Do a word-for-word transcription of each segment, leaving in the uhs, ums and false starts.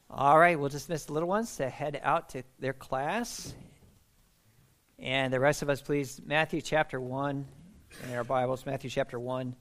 All right, we'll dismiss the little ones to head out to their class. And the rest of us, please, Matthew chapter one in our Bibles, Matthew chapter one.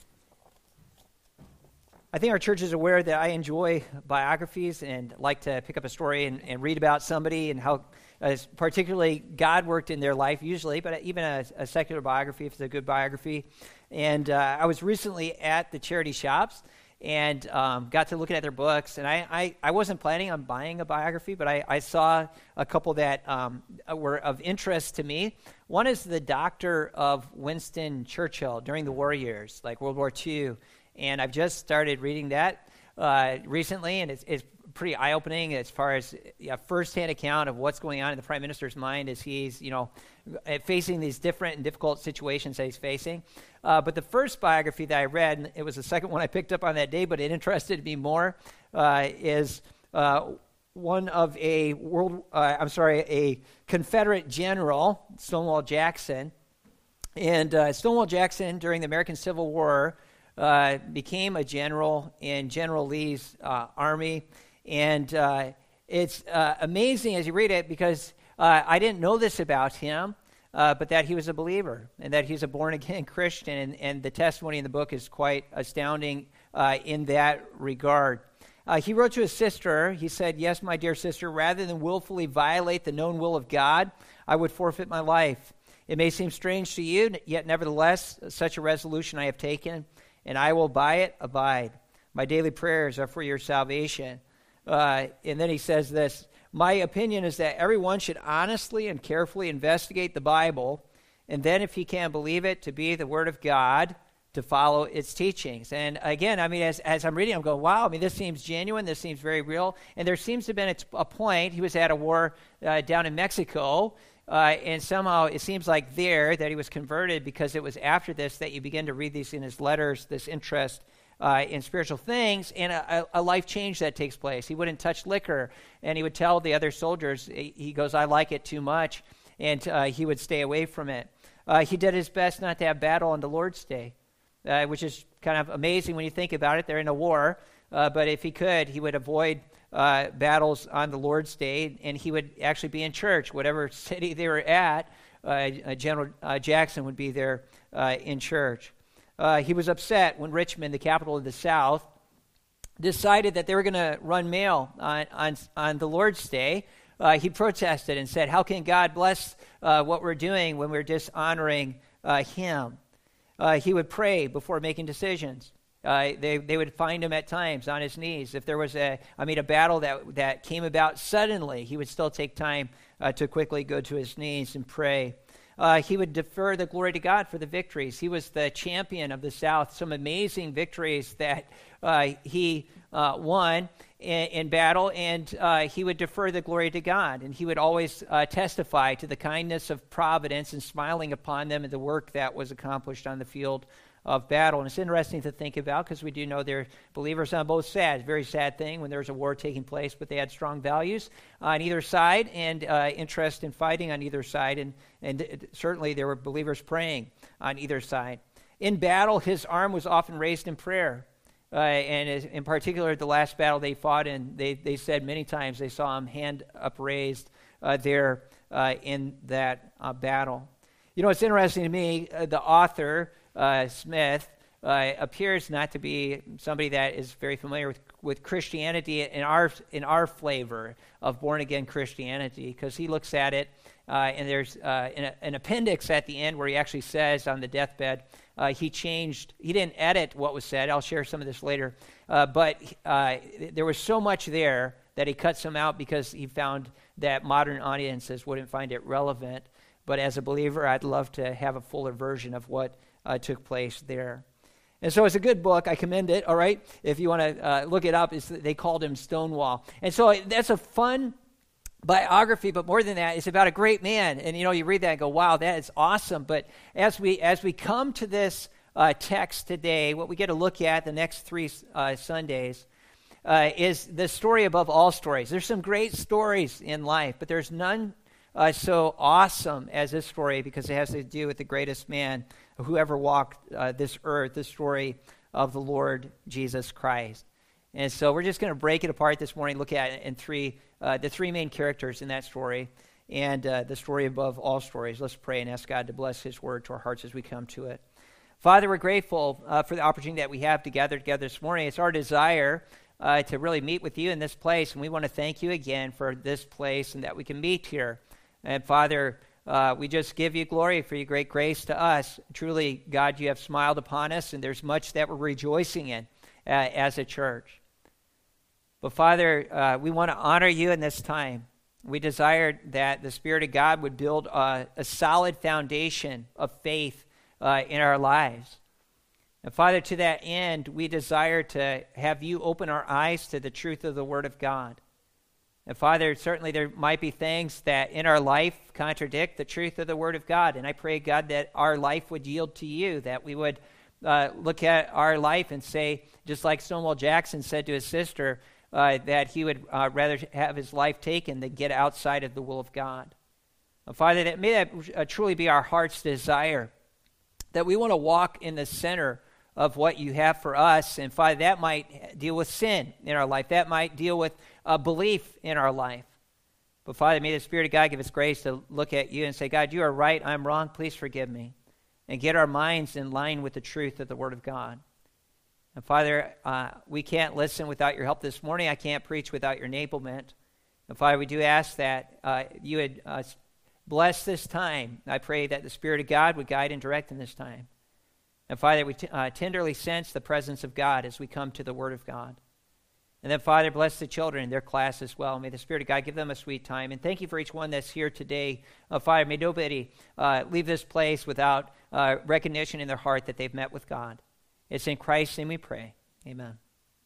I think our church is aware that I enjoy biographies and like to pick up a story and, and read about somebody and how uh, particularly God worked in their life usually, but even a, a secular biography if it's a good biography. And uh, I was recently at the charity shops and um, got to looking at their books, and I, I, I wasn't planning on buying a biography, but I, I saw a couple that um, were of interest to me. One is the Doctor of Winston Churchill during the war years, like World War Two, and I've just started reading that uh, recently, and it's, it's pretty eye-opening as far as a first-hand account of what's going on in the Prime Minister's mind as he's, you know, facing these different and difficult situations that he's facing. Uh, but the first biography that I read, and it was the second one I picked up on that day, but it interested me more, uh, is uh, one of a world, uh, I'm sorry, a Confederate general, Stonewall Jackson. And uh, Stonewall Jackson, during the American Civil War, uh, became a general in General Lee's uh, army. And uh, it's uh, amazing as you read it because uh, I didn't know this about him, uh, but that he was a believer and that he's a born-again Christian. And, and the testimony in the book is quite astounding uh, in that regard. Uh, he wrote to his sister, he said, "Yes, my dear sister, rather than willfully violate the known will of God, I would forfeit my life. It may seem strange to you, yet nevertheless, such a resolution I have taken, and I will by it abide. My daily prayers are for your salvation." Uh, and then he says this, "My opinion is that everyone should honestly and carefully investigate the Bible, and then if he can believe it to be the Word of God, to follow its teachings." And again, I mean, as, as I'm reading, I'm going, wow, I mean, this seems genuine, this seems very real. And there seems to have been a, a point, he was at a war uh, down in Mexico, uh, and somehow it seems like there that he was converted because it was after this that you begin to read these in his letters, this interest Uh, in spiritual things, and a, a life change that takes place. He wouldn't touch liquor, and he would tell the other soldiers, he, he goes, "I like it too much," and uh, he would stay away from it. Uh, he did his best not to have battle on the Lord's Day, uh, which is kind of amazing when you think about it. They're in a war, uh, but if he could, he would avoid uh, battles on the Lord's Day, and he would actually be in church. Whatever city they were at, uh, General uh, Jackson would be there uh, in church. Uh, he was upset when Richmond, the capital of the South, decided that they were going to run mail on, on, on the Lord's Day. Uh, he protested and said, "How can God bless uh, what we're doing when we're dishonoring uh, him?" Uh, he would pray before making decisions. Uh, they they would find him at times on his knees. If there was a, I mean, a battle that, that came about suddenly, he would still take time uh, to quickly go to his knees and pray. Uh, he would defer the glory to God for the victories. He was the champion of the South. Some amazing victories that uh, he uh, won in, in battle, and uh, he would defer the glory to God. And he would always uh, testify to the kindness of providence and smiling upon them and the work that was accomplished on the field of battle. And it's interesting to think about because we do know they're believers on both sides. Very sad thing when there's a war taking place, but they had strong values on either side and uh, interest in fighting on either side. And, and certainly there were believers praying on either side. In battle, his arm was often raised in prayer. Uh, and in particular, the last battle they fought in, they, they said many times they saw him hand upraised uh, there uh, in that uh, battle. You know, it's interesting to me, uh, the author, Uh, Smith uh, appears not to be somebody that is very familiar with, with Christianity in our in our flavor of born-again Christianity, because he looks at it, uh, and there's uh, an, an appendix at the end where he actually says on the deathbed, uh, he changed, he didn't edit what was said. I'll share some of this later, uh, but uh, there was so much there that he cut some out because he found that modern audiences wouldn't find it relevant. But as a believer, I'd love to have a fuller version of what Uh, took place there. And so it's a good book. I commend it, all right? If you want to uh, look it up, it's, they called him Stonewall. And so that's a fun biography, but more than that, it's about a great man. And, you know, you read that and go, wow, that is awesome. But as we as we come to this uh, text today, what we get to look at the next three uh, Sundays uh, is the story above all stories. There's some great stories in life, but there's none uh, so awesome as this story because it has to do with the greatest man who ever walked uh, this earth, the story of the Lord Jesus Christ. And so we're just going to break it apart this morning, look at it in three, uh, the three main characters in that story, and uh, the story above all stories. Let's pray and ask God to bless his word to our hearts as we come to it. Father, we're grateful uh, for the opportunity that we have to gather together this morning. It's our desire uh, to really meet with you in this place, and we want to thank you again for this place and that we can meet here. And Father, uh, we just give you glory for your great grace to us. Truly, God, you have smiled upon us, and there's much that we're rejoicing in uh, as a church. But Father, uh, we want to honor you in this time. We desire that the Spirit of God would build a, a solid foundation of faith uh, in our lives. And Father, to that end, we desire to have you open our eyes to the truth of the Word of God. And Father, certainly there might be things that in our life contradict the truth of the Word of God. And I pray, God, that our life would yield to you, that we would uh, look at our life and say, just like Stonewall Jackson said to his sister, uh, that he would uh, rather have his life taken than get outside of the will of God. And Father, that may that uh, truly be our heart's desire, that we want to walk in the center of what you have for us. And Father, that might deal with sin in our life. That might deal with uh, belief in our life. But Father, may the Spirit of God give us grace to look at you and say, God, you are right, I'm wrong, please forgive me. And get our minds in line with the truth of the Word of God. And Father, uh, we can't listen without your help this morning. I can't preach without your enablement. And Father, we do ask that uh, you would uh, bless this time. I pray that the Spirit of God would guide and direct in this time. And Father, we t- uh, tenderly sense the presence of God as we come to the Word of God. And then, Father, bless the children in their class as well. May the Spirit of God give them a sweet time. And thank you for each one that's here today. Uh, Father, may nobody uh, leave this place without uh, recognition in their heart that they've met with God. It's in Christ's name we pray. Amen.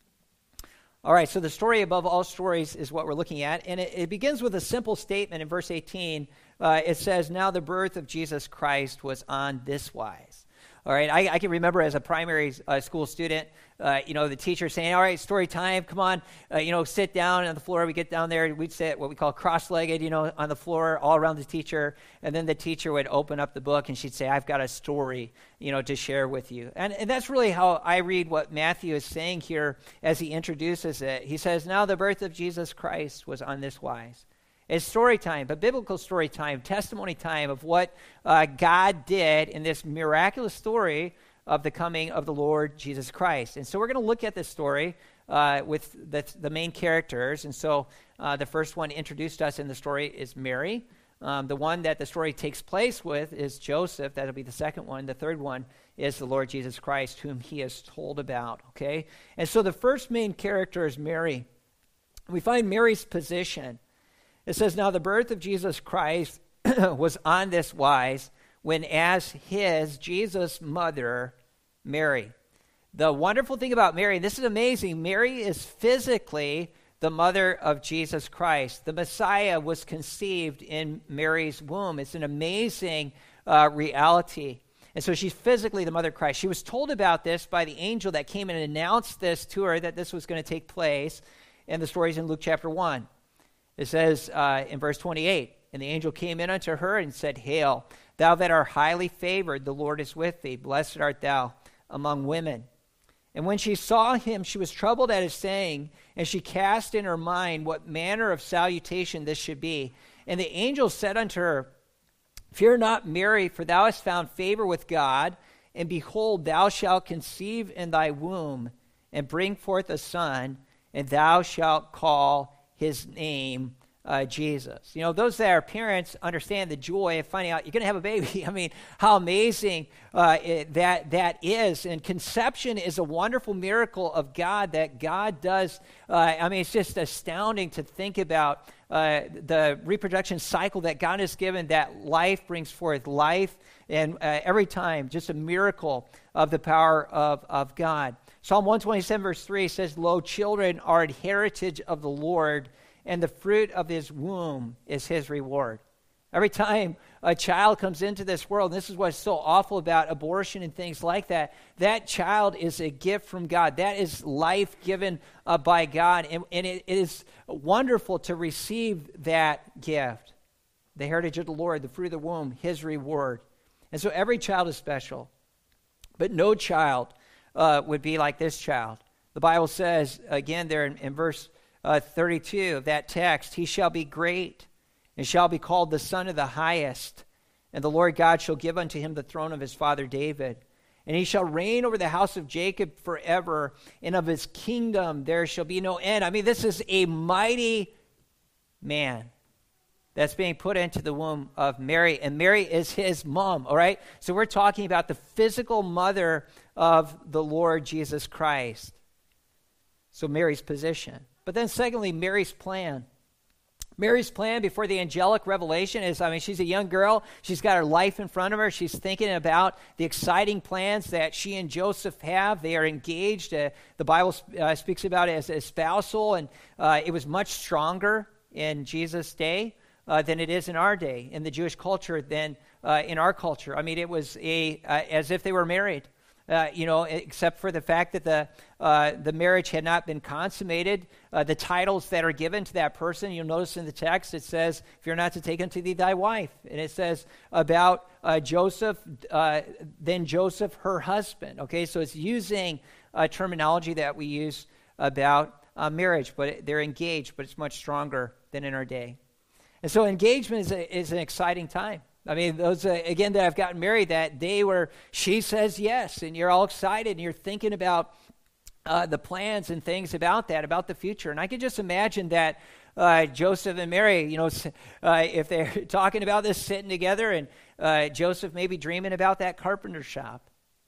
All right, so the story above all stories is what we're looking at. And it, it begins with a simple statement in verse eighteen. Uh, it says, now the birth of Jesus Christ was on this wise. All right, I, I can remember as a primary uh, school student, uh, you know, the teacher saying, all right, story time, come on, uh, you know, sit down on the floor. We get down there, we'd sit what we call cross-legged, you know, on the floor, all around the teacher. And then the teacher would open up the book and she'd say, I've got a story, you know, to share with you. And, and that's really how I read what Matthew is saying here as he introduces it. He says, now the birth of Jesus Christ was on this wise. It's story time, but biblical story time, testimony time of what uh, God did in this miraculous story of the coming of the Lord Jesus Christ. And so we're going to look at this story uh, with the, the main characters. And so uh, the first one introduced to us in the story is Mary. Um, the one that the story takes place with is Joseph. That'll be the second one. The third one is the Lord Jesus Christ, whom he has told about. Okay, and so the first main character is Mary. We find Mary's position. It says, now the birth of Jesus Christ was on this wise when as his, Jesus' mother, Mary. The wonderful thing about Mary, this is amazing, Mary is physically the mother of Jesus Christ. The Messiah was conceived in Mary's womb. It's an amazing uh, reality. And so she's physically the mother of Christ. She was told about this by the angel that came and announced this to her, that this was going to take place. And the story's in Luke chapter one. It says uh, in verse twenty-eight, and the angel came in unto her and said, Hail, thou that art highly favored, the Lord is with thee. Blessed art thou among women. And when she saw him, she was troubled at his saying, and she cast in her mind what manner of salutation this should be. And the angel said unto her, Fear not, Mary, for thou hast found favor with God, and behold, thou shalt conceive in thy womb, and bring forth a son, and thou shalt call his name uh, Jesus. You know, those that are parents understand the joy of finding out you're going to have a baby. I mean, how amazing uh, it, that that is. And conception is a wonderful miracle of God that God does. Uh, I mean, it's just astounding to think about uh, the reproduction cycle that God has given, that life brings forth life. And uh, every time, just a miracle of the power of, of God. Psalm one twenty-seven verse three says, Lo, children are an heritage of the Lord, and the fruit of his womb is his reward. Every time a child comes into this world, and this is what's so awful about abortion and things like that, that child is a gift from God. That is life given uh, by God, and, and it, it is wonderful to receive that gift. The heritage of the Lord, the fruit of the womb, his reward. And so every child is special, but no child Uh, would be like this child. The Bible says, again there in, in verse uh, thirty-two of that text, he shall be great and shall be called the Son of the Highest. And the Lord God shall give unto him the throne of his father David. And he shall reign over the house of Jacob forever, and of his kingdom there shall be no end. I mean, this is a mighty man that's being put into the womb of Mary, and Mary is his mom, all right? So we're talking about the physical mother of the Lord Jesus Christ. So Mary's position. But then secondly, Mary's plan. Mary's plan before the angelic revelation is, I mean, she's a young girl. She's got her life in front of her. She's thinking about the exciting plans that she and Joseph have. They are engaged. Uh, the Bible uh, speaks about it as a spousal, and uh, it was much stronger in Jesus' day uh, than it is in our day, in the Jewish culture, than uh, in our culture. I mean, it was a uh, as if they were married. Uh, you know, except for the fact that the uh, the marriage had not been consummated. Uh, the titles that are given to that person, you'll notice in the text, it says, if you're not to take unto thee thy wife. And it says about uh, Joseph, uh, then Joseph, her husband. Okay, so it's using uh, terminology that we use about uh, marriage, but it, they're engaged, but it's much stronger than in our day. And so engagement is, a, is an exciting time. I mean, those, uh, again, that have gotten married, that day where she says yes, and you're all excited, and you're thinking about uh, the plans and things about that, about the future. And I could just imagine that uh, Joseph and Mary, you know, uh, if they're talking about this, sitting together, and uh, Joseph maybe dreaming about that carpenter shop.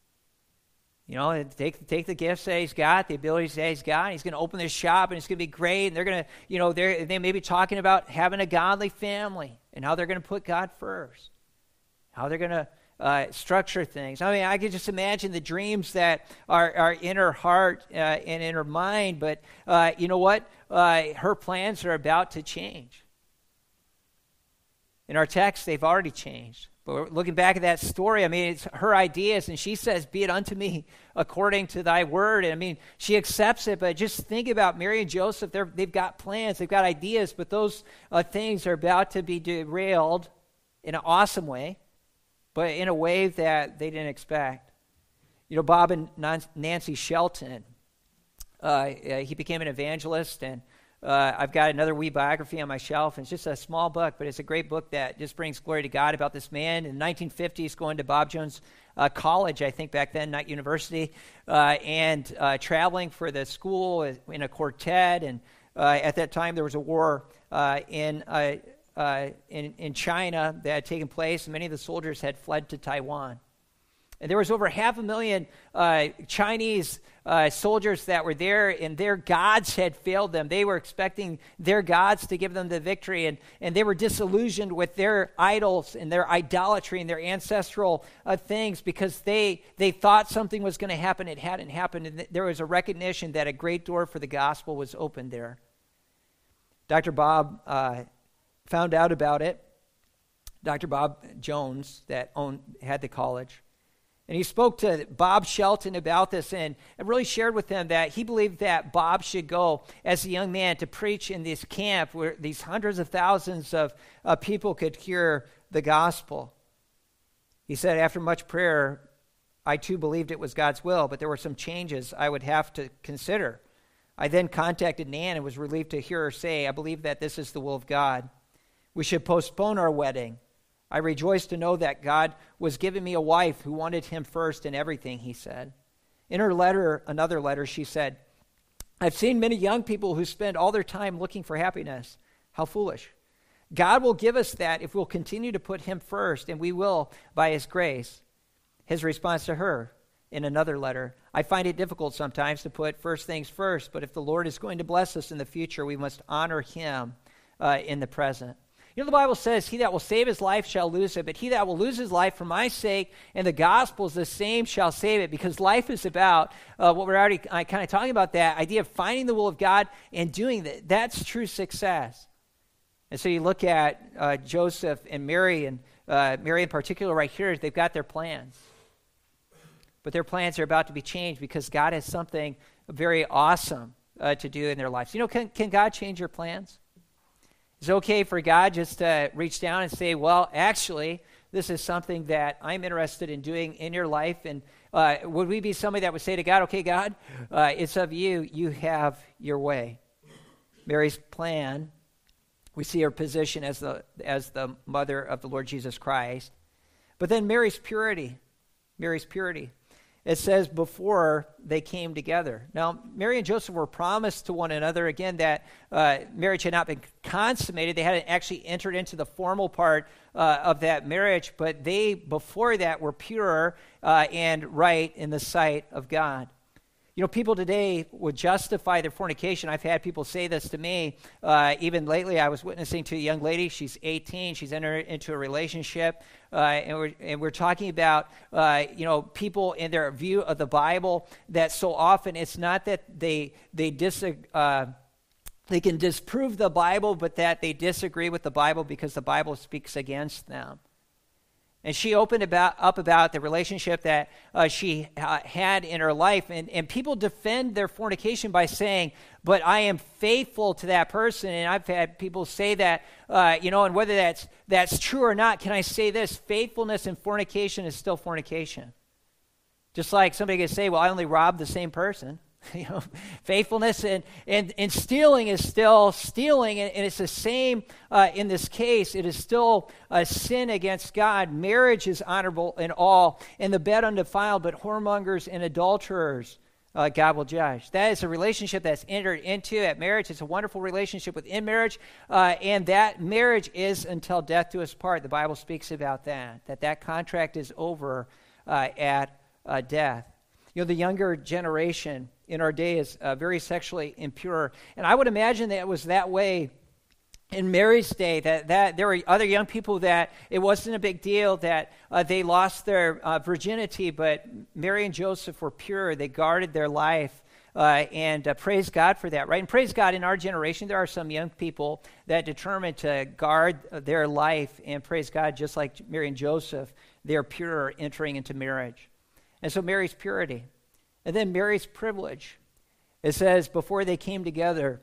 You know, and take take the gifts that he's got, the abilities that he's got, and he's going to open this shop, and it's going to be great. And they're going to, you know, they're, they may be talking about having a godly family and how they're going to put God first, how they're going to uh, structure things. I mean, I could just imagine the dreams that are, are in her heart uh, and in her mind, but uh, you know what? Uh, her plans are about to change. In our text, they've already changed. But we're looking back at that story, I mean, it's her ideas, and she says, be it unto me according to thy word. And I mean, she accepts it, but just think about Mary and Joseph. They're, they've got plans, they've got ideas, but those uh, things are about to be derailed in an awesome way, but in a way that they didn't expect. You know, Bob and Nancy Shelton, uh, he became an evangelist, and Uh, I've got another wee biography on my shelf. It's just a small book, but it's a great book that just brings glory to God about this man. In the nineteen fifties, going to Bob Jones uh, College, I think back then, not university, uh, and uh, traveling for the school in a quartet. And uh, at that time, there was a war uh, in, uh, uh, in in China that had taken place, and many of the soldiers had fled to Taiwan. And there was over half a million uh, Chinese uh, soldiers that were there, and their gods had failed them. They were expecting their gods to give them the victory, and, and they were disillusioned with their idols and their idolatry and their ancestral uh, things because they they thought something was going to happen. It hadn't happened, and th- there was a recognition that a great door for the gospel was opened there. Doctor Bob uh, found out about it. Doctor Bob Jones, that owned had the college. And he spoke to Bob Shelton about this and really shared with him that he believed that Bob should go as a young man to preach in this camp where these hundreds of thousands of uh, people could hear the gospel. He said, after much prayer, I too believed it was God's will, but there were some changes I would have to consider. I then contacted Nan and was relieved to hear her say, I believe that this is the will of God. We should postpone our wedding. I rejoice to know that God was giving me a wife who wanted him first in everything, he said. In her letter, another letter, she said, I've seen many young people who spend all their time looking for happiness. How foolish. God will give us that if we'll continue to put him first, and we will by his grace. His response to her in another letter, I find it difficult sometimes to put first things first, but if the Lord is going to bless us in the future, we must honor him uh, in the present. You know, the Bible says, he that will save his life shall lose it, but he that will lose his life for my sake and the gospel is the same shall save it, because life is about uh, what we're already uh, kind of talking about, that idea of finding the will of God and doing that. That's true success. And so you look at uh, Joseph and Mary, and uh, Mary in particular right here, they've got their plans. But their plans are about to be changed because God has something very awesome uh, to do in their lives. You know, can, can God change your plans? Is it okay for God just to reach down and say, well, actually, this is something that I'm interested in doing in your life. And uh, would we be somebody that would say to God, okay, God, uh, it's of you. You have your way. Mary's plan, we see her position as the as the mother of the Lord Jesus Christ. But then Mary's purity, Mary's purity. It says before they came together. Now, Mary and Joseph were promised to one another, again, that uh, marriage had not been consummated. They hadn't actually entered into the formal part uh, of that marriage, but they, before that, were pure uh, and right in the sight of God. You know, people today would justify their fornication. I've had people say this to me. Uh, even lately, I was witnessing to a young lady. She's eighteen. She's entered into a relationship. Uh, and, we're, and we're talking about, uh, you know, people in their view of the Bible that so often it's not that they, they disagree. Uh, they can disprove the Bible, but that they disagree with the Bible because the Bible speaks against them. And she opened about, up about the relationship that uh, she uh, had in her life. And, and people defend their fornication by saying, but I am faithful to that person. And I've had people say that, uh, you know, and whether that's that's true or not, can I say this? Faithfulness in fornication is still fornication. Just like somebody could say, well, I only robbed the same person. You know, faithfulness and, and, and stealing is still stealing, and, and it's the same uh, in this case. It is still a sin against God. Marriage is honorable in all, and the bed undefiled, but whoremongers and adulterers uh, God will judge. That is a relationship that's entered into at marriage. It's a wonderful relationship within marriage, uh, and that marriage is until death do us part. The Bible speaks about that, that that contract is over uh, at uh, death. You know, the younger generation in our day is uh, very sexually impure. And I would imagine that it was that way in Mary's day, that, that there were other young people that it wasn't a big deal that uh, they lost their uh, virginity, but Mary and Joseph were pure. They guarded their life, uh, and uh, praise God for that, right? And praise God, in our generation, there are some young people that determined to guard their life, and praise God, just like Mary and Joseph, they're pure entering into marriage. And so Mary's purity. And then Mary's privilege. It says, before they came together,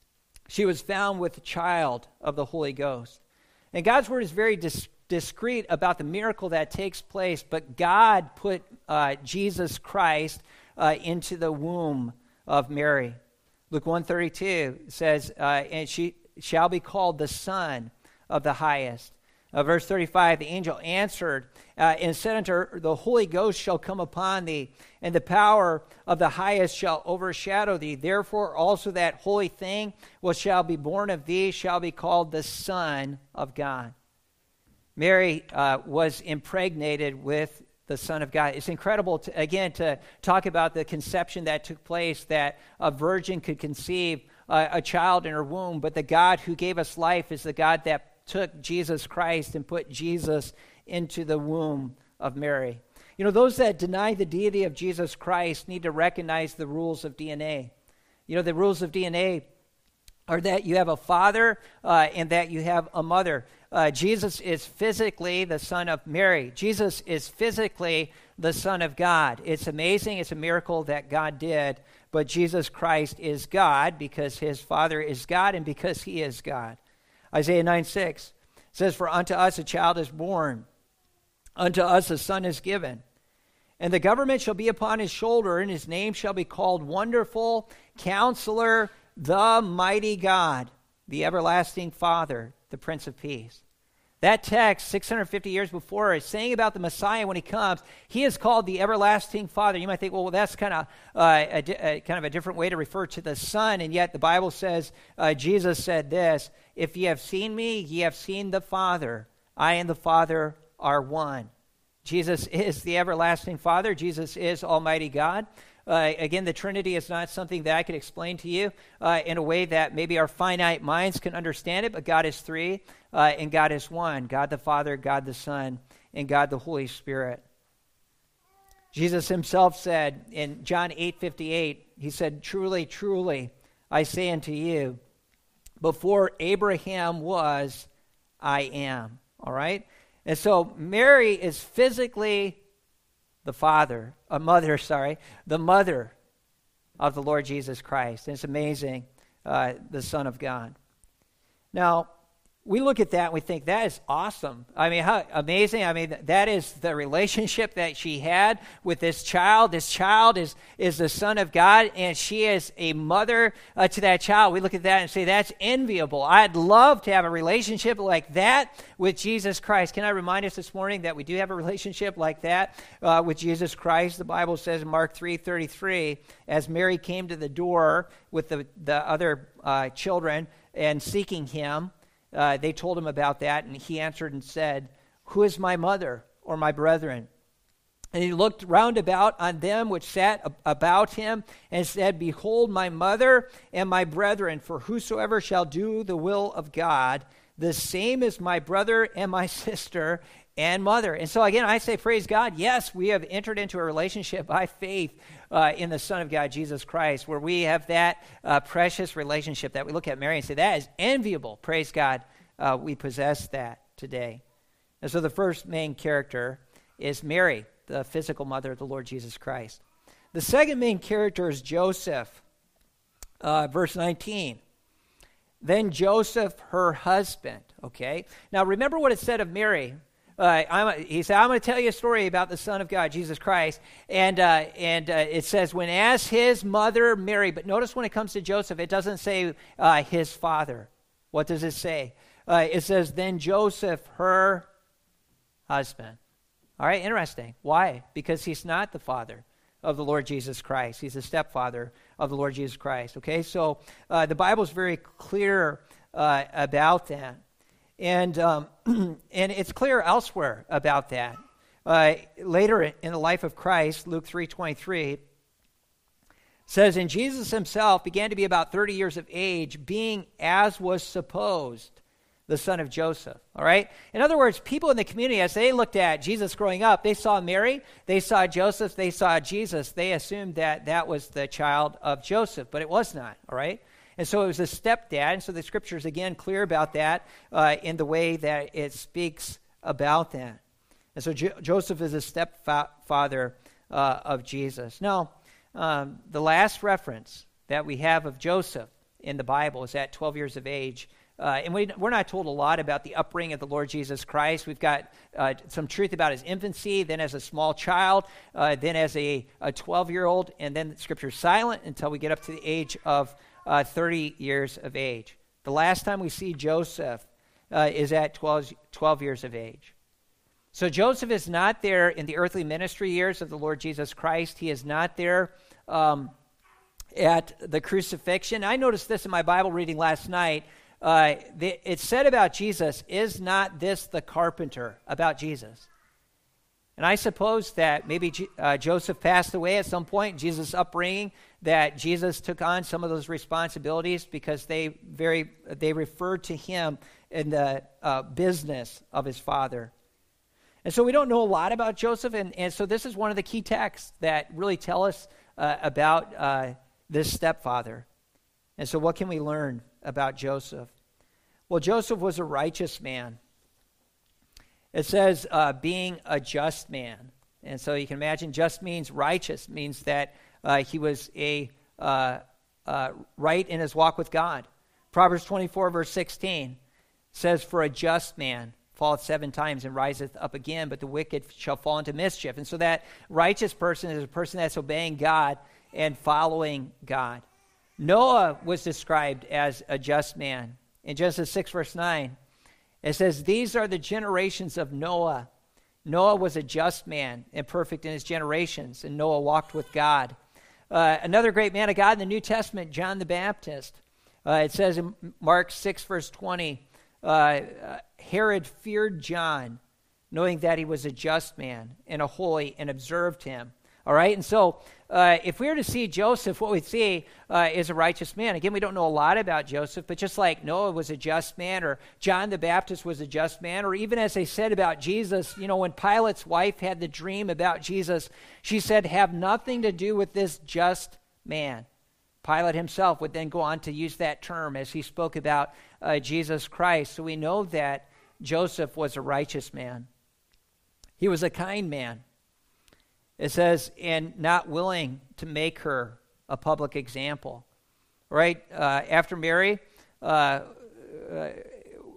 she was found with the child of the Holy Ghost. And God's word is very dis- discreet about the miracle that takes place, but God put uh, Jesus Christ uh, into the womb of Mary. Luke one thirty-two says, uh, and she shall be called the Son of the Highest. Uh, verse thirty-five, the angel answered uh, and said unto her, the Holy Ghost shall come upon thee, and the power of the Highest shall overshadow thee. Therefore also that holy thing which shall be born of thee shall be called the Son of God. Mary uh, was impregnated with the Son of God. It's incredible, to, again, to talk about the conception that took place, that a virgin could conceive uh, a child in her womb, but the God who gave us life is the God that took Jesus Christ and put Jesus into the womb of Mary. You know, those that deny the deity of Jesus Christ need to recognize the rules of D N A. You know, the rules of D N A are that you have a father uh, and that you have a mother. Uh, Jesus is physically the son of Mary. Jesus is physically the Son of God. It's amazing. It's a miracle that God did. But Jesus Christ is God because his Father is God and because he is God. Isaiah nine six says, for unto us a child is born, unto us a son is given, and the government shall be upon his shoulder, and his name shall be called Wonderful, Counselor, the Mighty God, the Everlasting Father, the Prince of Peace. That text, six hundred fifty years before, is saying about the Messiah when he comes, he is called the Everlasting Father. You might think, well, that's kind of uh, a, a, kind of a different way to refer to the Son, and yet the Bible says, uh, Jesus said this, if ye have seen me, ye have seen the Father. I and the Father are one. Jesus is the Everlasting Father. Jesus is Almighty God. Uh, again, the Trinity is not something that I could explain to you uh, in a way that maybe our finite minds can understand it, but God is three uh, and God is one. God the Father, God the Son, and God the Holy Spirit. Jesus himself said in John eight fifty-eight, he said, truly, truly, I say unto you, before Abraham was, I am. All right? And so Mary is physically the father, a mother, sorry, the mother of the Lord Jesus Christ. And it's amazing, uh, the Son of God. Now, we look at that and we think, that is awesome. I mean, how amazing. I mean, that is the relationship that she had with this child. This child is, is the Son of God, and she is a mother uh, to that child. We look at that and say, that's enviable. I'd love to have a relationship like that with Jesus Christ. Can I remind us this morning that we do have a relationship like that uh, with Jesus Christ? The Bible says in Mark three thirty-three, as Mary came to the door with the, the other uh, children and seeking him, Uh, they told him about that, and he answered and said, "Who is my mother or my brethren?" And he looked round about on them which sat ab- about him and said, "Behold my mother and my brethren, for whosoever shall do the will of God, the same is my brother and my sister and mother." And so again, I say, praise God. Yes, we have entered into a relationship by faith uh, in the Son of God, Jesus Christ, where we have that uh, precious relationship that we look at Mary and say, that is enviable. Praise God, uh, we possess that today. And so the first main character is Mary, the physical mother of the Lord Jesus Christ. The second main character is Joseph. Uh, verse nineteen. Then Joseph, her husband. Okay. Now remember what it said of Mary. Uh, I'm, he said, I'm going to tell you a story about the Son of God, Jesus Christ. And uh, and uh, it says, when as his mother Mary, but notice when it comes to Joseph, it doesn't say uh, his father. What does it say? Uh, it says, then Joseph, her husband. All right, interesting. Why? Because he's not the father of the Lord Jesus Christ. He's the stepfather of the Lord Jesus Christ. Okay, so uh, the Bible is very clear uh, about that. And um, and it's clear elsewhere about that. Uh, later in the life of Christ, Luke three twenty-three says, and Jesus himself began to be about thirty years of age, being as was supposed the son of Joseph. All right? In other words, people in the community, as they looked at Jesus growing up, they saw Mary, they saw Joseph, they saw Jesus. They assumed that that was the child of Joseph, but it was not. All right? And so it was a stepdad, and so the scripture is again clear about that uh, in the way that it speaks about that. And so Jo- Joseph is a stepfather uh, of Jesus. Now, um, the last reference that we have of Joseph in the Bible is at twelve years of age. Uh, and we, we're not told a lot about the upbringing of the Lord Jesus Christ. We've got uh, some truth about his infancy, then as a small child, uh, then as a, a twelve-year-old, and then the scripture is silent until we get up to the age of Uh, thirty years of age. The last time we see Joseph uh, is at twelve, twelve years of age. So Joseph is not there in the earthly ministry years of the Lord Jesus Christ. He is not there um, at the crucifixion. I noticed this in my Bible reading last night. Uh, the, it said about Jesus, is not this the carpenter, about Jesus? And I suppose that maybe G- uh, Joseph passed away at some point in Jesus' upbringing, that Jesus took on some of those responsibilities because they very they referred to him in the uh, business of his father. And so we don't know a lot about Joseph, and, and so this is one of the key texts that really tell us uh, about uh, this stepfather. And so what can we learn about Joseph? Well, Joseph was a righteous man. It says uh, being a just man. And so you can imagine just means righteous, means that uh, he was a uh, uh, right in his walk with God. Proverbs twenty-four, verse sixteen says, for a just man falleth seven times and riseth up again, but the wicked shall fall into mischief. And so that righteous person is a person that's obeying God and following God. Noah was described as a just man. In Genesis six, verse nine, it says, these are the generations of Noah. Noah was a just man and perfect in his generations, and Noah walked with God. Uh, another great man of God in the New Testament, John the Baptist. Uh, it says in Mark six, verse twenty, uh, uh, Herod feared John, knowing that he was a just man and a holy, and observed him. All right, and so uh, if we were to see Joseph, what we see uh, is a righteous man. Again, we don't know a lot about Joseph, but just like Noah was a just man, or John the Baptist was a just man, or even as they said about Jesus, you know, when Pilate's wife had the dream about Jesus, she said, have nothing to do with this just man. Pilate himself would then go on to use that term as he spoke about uh, Jesus Christ. So we know that Joseph was a righteous man. He was a kind man. It says, and not willing to make her a public example. Right? Uh, after Mary, uh, uh,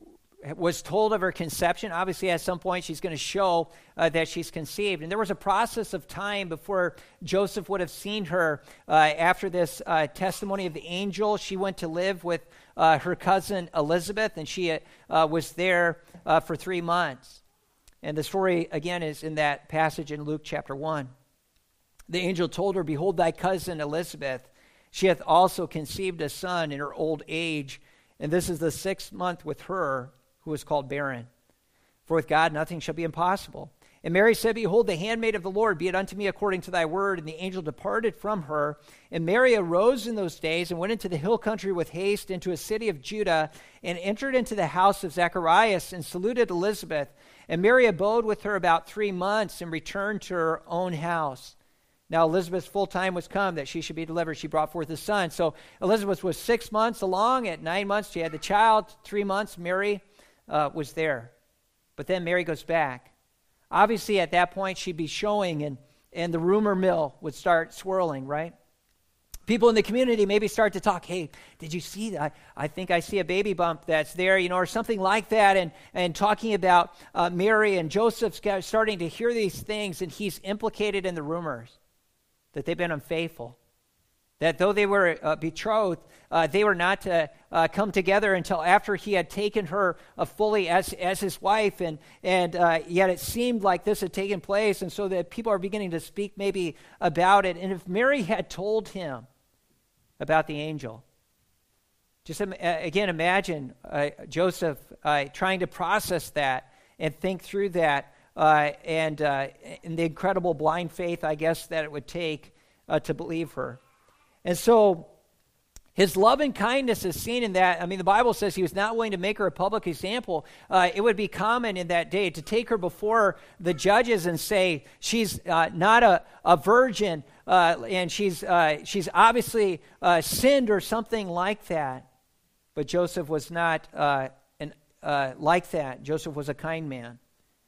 was told of her conception. Obviously, at some point, she's going to show uh, that she's conceived. And there was a process of time before Joseph would have seen her. Uh, after this uh, testimony of the angel, she went to live with uh, her cousin Elizabeth, and she uh, was there uh, for three months. And the story, again, is in that passage in Luke chapter one. The angel told her, "Behold, thy cousin Elizabeth, she hath also conceived a son in her old age, and this is the sixth month with her who is called barren. For with God nothing shall be impossible." And Mary said, "Behold, the handmaid of the Lord, be it unto me according to thy word." And the angel departed from her. And Mary arose in those days and went into the hill country with haste into a city of Judah, and entered into the house of Zacharias, and saluted Elizabeth. And Mary abode with her about three months, and returned to her own house. Now Elizabeth's full time was come that she should be delivered. She brought forth a son. So Elizabeth was six months along. At nine months she had the child. Three months Mary uh, was there. But then Mary goes back. Obviously at that point she'd be showing, and, and the rumor mill would start swirling, right? People in the community maybe start to talk, "Hey, did you see that? I think I see a baby bump that's there," you know, or something like that, and, and talking about uh, Mary, and Joseph's starting to hear these things, and he's implicated in the rumors that they've been unfaithful, that though they were uh, betrothed, uh, they were not to uh, come together until after he had taken her uh, fully as as his wife, and and uh, yet it seemed like this had taken place, and so that people are beginning to speak maybe about it. And if Mary had told him about the angel, just uh, again imagine uh, Joseph uh, trying to process that and think through that. Uh, and, uh, and the incredible blind faith, I guess, that it would take uh, to believe her. And so his love and kindness is seen in that. I mean, the Bible says he was not willing to make her a public example. Uh, it would be common in that day to take her before the judges and say, she's uh, not a, a virgin, uh, and she's, uh, she's obviously uh, sinned or something like that. But Joseph was not uh, an, uh, like that. Joseph was a kind man.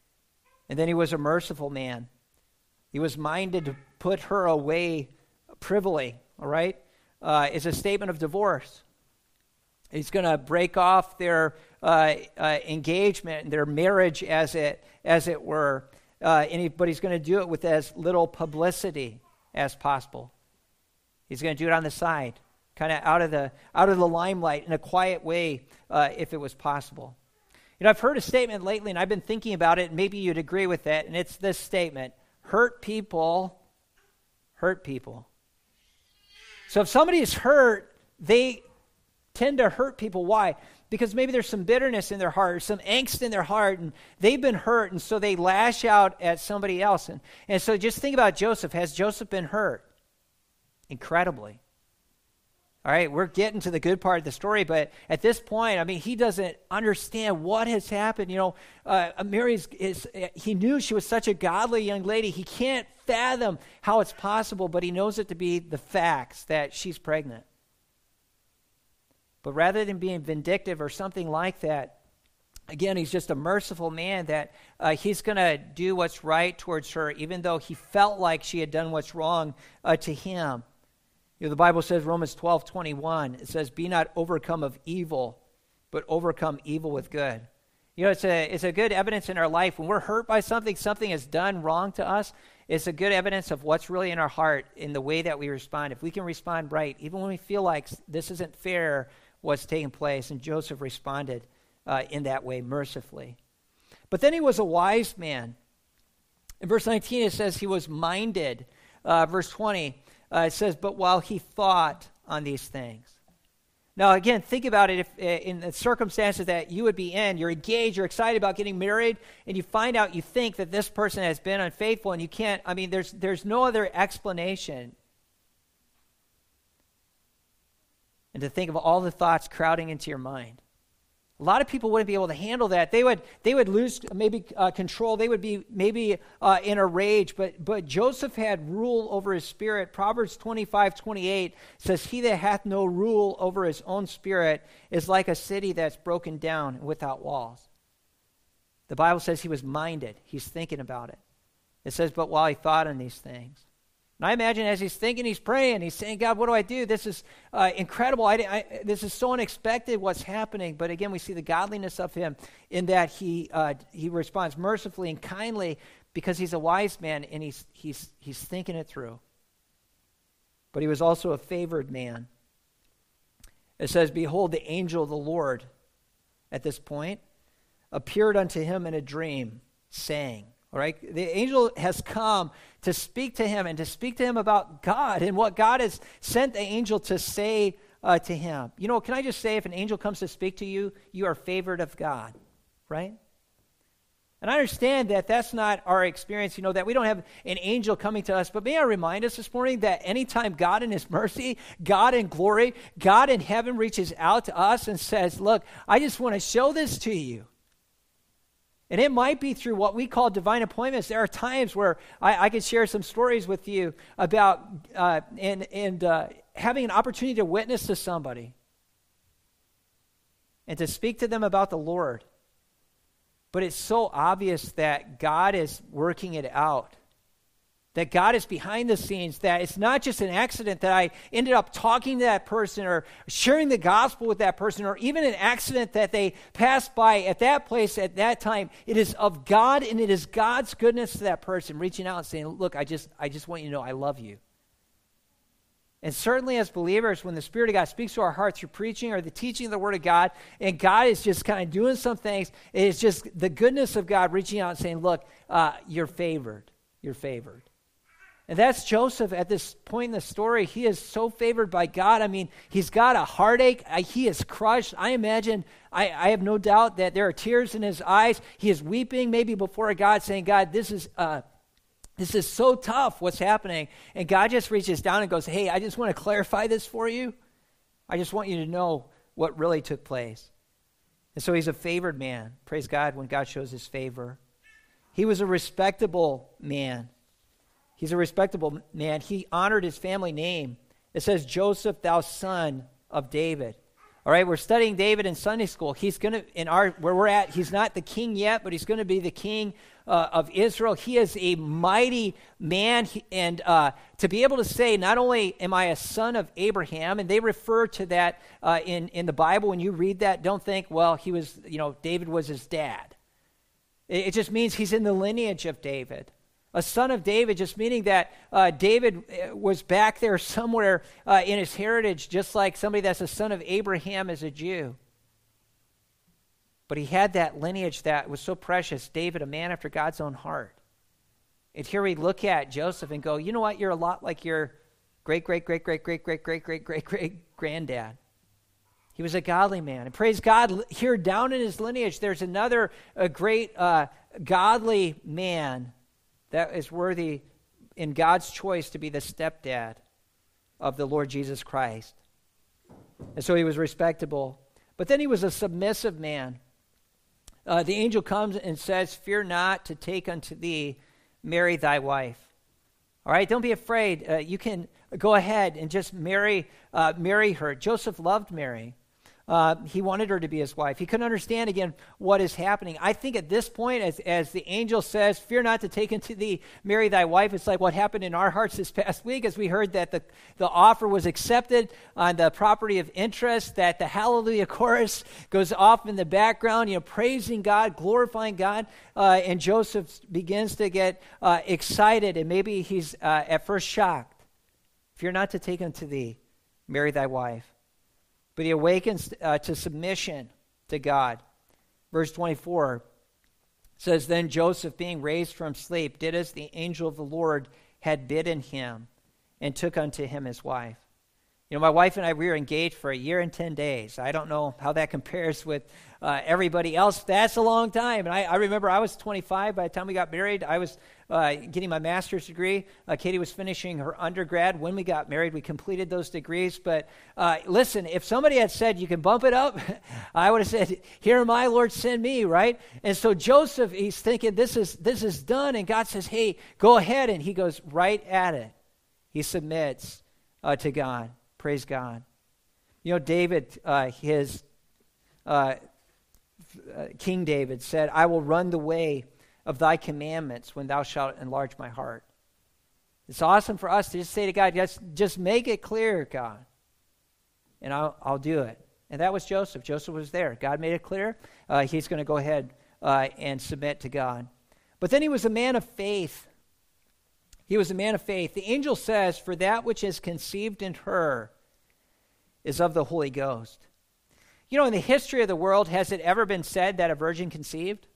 And then he was a merciful man. He was minded to put her away privily, all right? Uh, it's a statement of divorce. He's going to break off their uh, uh, engagement, their marriage as it as it were, uh, and he, but he's going to do it with as little publicity as possible. He's going to do it on the side, kind of out of the out of the limelight in a quiet way, uh, if it was possible. You know, I've heard a statement lately, and I've been thinking about it, and maybe you'd agree with it, and it's this statement: hurt people hurt people. So if somebody is hurt, they tend to hurt people. Why? Because maybe there's some bitterness in their heart, or some angst in their heart, and they've been hurt, and so they lash out at somebody else. And, and so just think about Joseph. Has Joseph been hurt? Incredibly. All right, we're getting to the good part of the story, but at this point, I mean, he doesn't understand what has happened. You know, uh, Mary's, is, he knew she was such a godly young lady. He can't fathom how it's possible, but he knows it to be the facts that she's pregnant. But rather than being vindictive or something like that, again, he's just a merciful man that uh, he's going to do what's right towards her, even though he felt like she had done what's wrong uh, to him. You know, the Bible says, Romans twelve twenty-one, it says, "Be not overcome of evil, but overcome evil with good." You know, it's a it's a good evidence in our life. When we're hurt by something, something has done wrong to us, it's a good evidence of what's really in our heart in the way that we respond. If we can respond right, even when we feel like this isn't fair, what's taking place. And Joseph responded uh, in that way, mercifully. But then he was a wise man. In verse nineteen, it says he was minded. Uh, verse twenty, Uh, it says, "But while he thought on these things." Now, again, think about it. If in the circumstances that you would be in, you're engaged, you're excited about getting married, and you find out, you think that this person has been unfaithful, and you can't, I mean, there's there's no other explanation. And to think of all the thoughts crowding into your mind. A lot of people wouldn't be able to handle that. They would they would lose maybe uh, control. They would be maybe uh, in a rage. But but Joseph had rule over his spirit. Proverbs twenty-five twenty-eight says, "He that hath no rule over his own spirit is like a city that's broken down and without walls." The Bible says he was minded. He's thinking about it. It says, "But while he thought on these things." And I imagine as he's thinking, he's praying, he's saying, God, what do I do? This is uh, incredible. I, I, this is so unexpected what's happening. But again, we see the godliness of him in that he uh, he responds mercifully and kindly because he's a wise man and he's he's he's thinking it through. But he was also a favored man. It says, behold, the angel of the Lord, at this point, appeared unto him in a dream, saying, all right, the angel has come to speak to him and to speak to him about God and what God has sent the angel to say uh, to him. You know, can I just say, if an angel comes to speak to you, you are favored of God, right? And I understand that that's not our experience, you know, that we don't have an angel coming to us. But may I remind us this morning that anytime God in his mercy, God in glory, God in heaven reaches out to us and says, look, I just want to show this to you. And it might be through what we call divine appointments. There are times where I, I could share some stories with you about uh, and, and uh, having an opportunity to witness to somebody and to speak to them about the Lord. But it's so obvious that God is working it out, that God is behind the scenes, that it's not just an accident that I ended up talking to that person or sharing the gospel with that person, or even an accident that they passed by at that place at that time. It is of God, and it is God's goodness to that person reaching out and saying, look, I just, I just want you to know I love you. And certainly as believers, when the Spirit of God speaks to our heart through preaching or the teaching of the Word of God, and God is just kind of doing some things, it is just the goodness of God reaching out and saying, look, uh, you're favored. You're favored. And that's Joseph at this point in the story. He is so favored by God. I mean, he's got a heartache. I, he is crushed. I imagine, I, I have no doubt that there are tears in his eyes. He is weeping maybe before God, saying, God, this is uh, this is so tough what's happening. And God just reaches down and goes, hey, I just want to clarify this for you. I just want you to know what really took place. And so he's a favored man. Praise God when God shows his favor. He was a respectable man. He's a respectable man. He honored his family name. It says, Joseph, thou son of David. All right, we're studying David in Sunday school. He's going to, in our, where we're at, he's not the king yet, but he's going to be the king uh, of Israel. He is a mighty man. He, and uh, to be able to say, not only am I a son of Abraham, and they refer to that uh, in, in the Bible. When you read that, don't think, well, he was, you know, David was his dad. It, it just means he's in the lineage of David. A son of David, just meaning that uh, David was back there somewhere uh, in his heritage, just like somebody that's a son of Abraham is a Jew. But he had that lineage that was so precious. David, a man after God's own heart. And here we look at Joseph and go, you know what? You're a lot like your great, great, great, great, great, great, great, great, great, great granddad. He was a godly man. And praise God, here down in his lineage, there's another a great uh, godly man that is worthy in God's choice to be the stepdad of the Lord Jesus Christ. And so he was respectable. But then he was a submissive man. Uh, the angel comes and says, fear not to take unto thee Mary thy wife. All right, don't be afraid. Uh, you can go ahead and just marry, uh, marry her. Joseph loved Mary. Uh, he wanted her to be his wife. He couldn't understand, again, what is happening. I think at this point, as, as the angel says, fear not to take unto thee Mary thy wife, it's like what happened in our hearts this past week as we heard that the, the offer was accepted on the property of interest, that the hallelujah chorus goes off in the background, you know, praising God, glorifying God, uh, and Joseph begins to get uh, excited, and maybe he's uh, at first shocked. Fear not to take unto thee Mary thy wife. But he awakens uh, to submission to God. Verse twenty-four says, then Joseph, being raised from sleep, did as the angel of the Lord had bidden him, and took unto him his wife. You know, my wife and I, we were engaged for a year and ten days. I don't know how that compares with uh, everybody else. That's a long time. And I, I remember I was twenty-five by the time we got married. I was uh, getting my master's degree. Uh, Katie was finishing her undergrad. When we got married, we completed those degrees. But uh, listen, if somebody had said, you can bump it up, I would have said, here am I, Lord, send me, right? And so Joseph, he's thinking, this is this is done. And God says, hey, go ahead. And he goes right at it. He submits uh, to God. Praise God. You know, David, uh, his uh, uh, King David said, I will run the way of thy commandments when thou shalt enlarge my heart. It's awesome for us to just say to God, just, just make it clear, God, and I'll, I'll do it. And that was Joseph. Joseph was there. God made it clear. Uh, he's going to go ahead uh, and submit to God. But then he was a man of faith. He was a man of faith. The angel says, for that which is conceived in her is of the Holy Ghost. You know, in the history of the world, has it ever been said that a virgin conceived?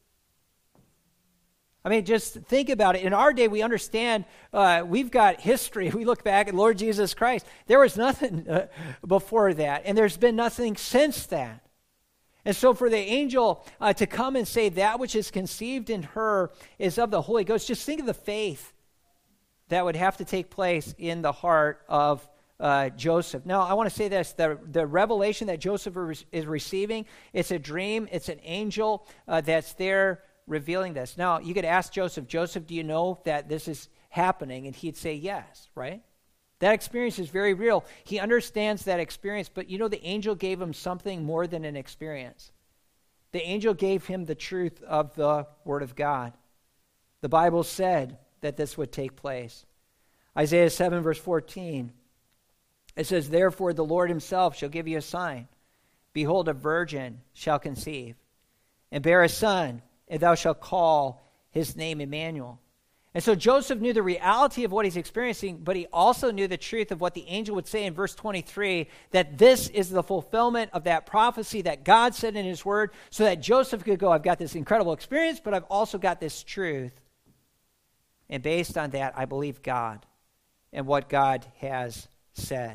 I mean, just think about it. In our day, we understand uh, we've got history. We look back at Lord Jesus Christ. There was nothing uh, before that, and there's been nothing since that. And so for the angel uh, to come and say that which is conceived in her is of the Holy Ghost, just think of the faith that would have to take place in the heart of uh, Joseph. Now, I want to say this. The, the revelation that Joseph is receiving, it's a dream. It's an angel uh, that's there revealing this. Now, you could ask Joseph, Joseph, do you know that this is happening? And he'd say yes, right? That experience is very real. He understands that experience, but you know, the angel gave him something more than an experience. The angel gave him the truth of the Word of God. The Bible said that this would take place. Isaiah seven, verse fourteen, it says, therefore the Lord himself shall give you a sign. Behold, a virgin shall conceive and bear a son, and thou shalt call his name Emmanuel. And so Joseph knew the reality of what he's experiencing, but he also knew the truth of what the angel would say in verse twenty-three, that this is the fulfillment of that prophecy that God said in his word, so that Joseph could go, I've got this incredible experience, but I've also got this truth. And based on that, I believe God and what God has said.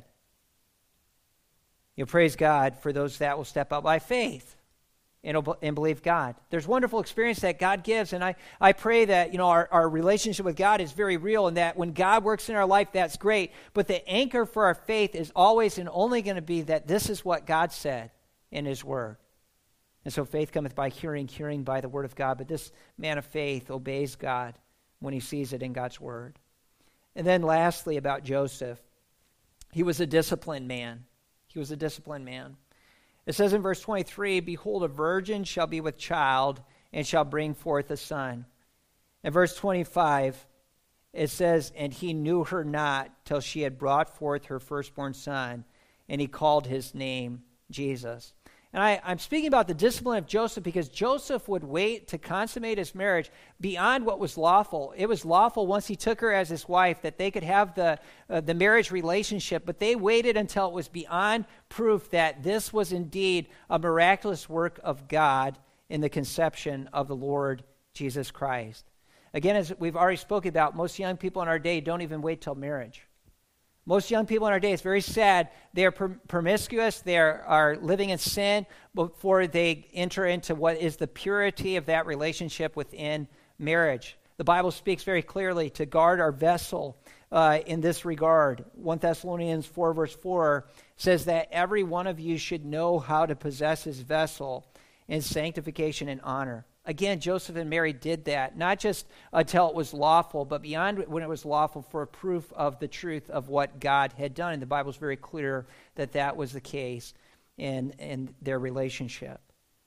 You know, praise God for those that will step out by faith and, and believe God. There's wonderful experience that God gives, and I, I pray that, you know, our, our relationship with God is very real, and that when God works in our life, that's great. But the anchor for our faith is always and only going to be that this is what God said in his word. And so faith cometh by hearing, hearing by the word of God. But this man of faith obeys God when he sees it in God's word. And then lastly, about Joseph, he was a disciplined man. He was a disciplined man. It says in verse twenty-three, behold, a virgin shall be with child and shall bring forth a son. In verse twenty-five, it says, and he knew her not till she had brought forth her firstborn son, and he called his name Jesus. And I, I'm speaking about the discipline of Joseph because Joseph would wait to consummate his marriage beyond what was lawful. It was lawful once he took her as his wife that they could have the, uh, the marriage relationship, but they waited until it was beyond proof that this was indeed a miraculous work of God in the conception of the Lord Jesus Christ. Again, as we've already spoken about, most young people in our day don't even wait till marriage. Most young people in our day, it's very sad, they are prom- promiscuous, they are, are living in sin before they enter into what is the purity of that relationship within marriage. The Bible speaks very clearly to guard our vessel uh, in this regard. First Thessalonians four verse four says that every one of you should know how to possess his vessel in sanctification and honor. Again, Joseph and Mary did that, not just until it was lawful, but beyond when it was lawful for proof of the truth of what God had done. And the Bible is very clear that that was the case in, in their relationship.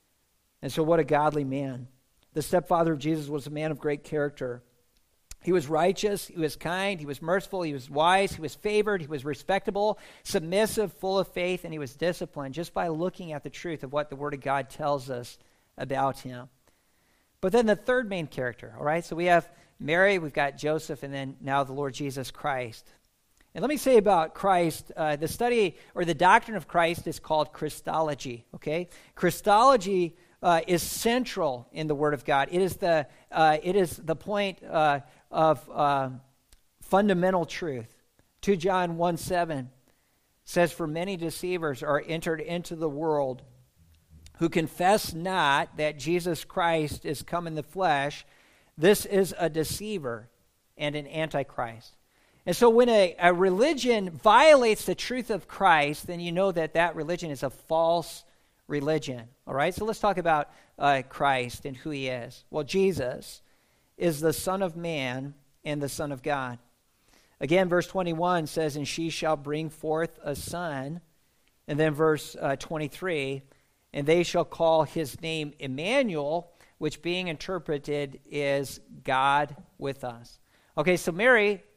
And so what a godly man. The stepfather of Jesus was a man of great character. He was righteous, he was kind, he was merciful, he was wise, he was favored, he was respectable, submissive, full of faith, and he was disciplined just by looking at the truth of what the Word of God tells us about him. But then the third main character, all right? So we have Mary, we've got Joseph, and then now the Lord Jesus Christ. And let me say about Christ, uh, the study or the doctrine of Christ is called Christology, okay? Christology uh, is central in the Word of God. It is the, uh, it is the point uh, of uh, fundamental truth. Second John one seven says, for many deceivers are entered into the world who confess not that Jesus Christ is come in the flesh. This is a deceiver and an antichrist. And so when a, a religion violates the truth of Christ, then you know that that religion is a false religion. All right, so let's talk about uh, Christ and who he is. Well, Jesus is the Son of Man and the Son of God. Again, verse twenty-one says, and she shall bring forth a son. And then verse uh, twenty-three, and they shall call his name Emmanuel, which being interpreted is God with us. Okay, so Mary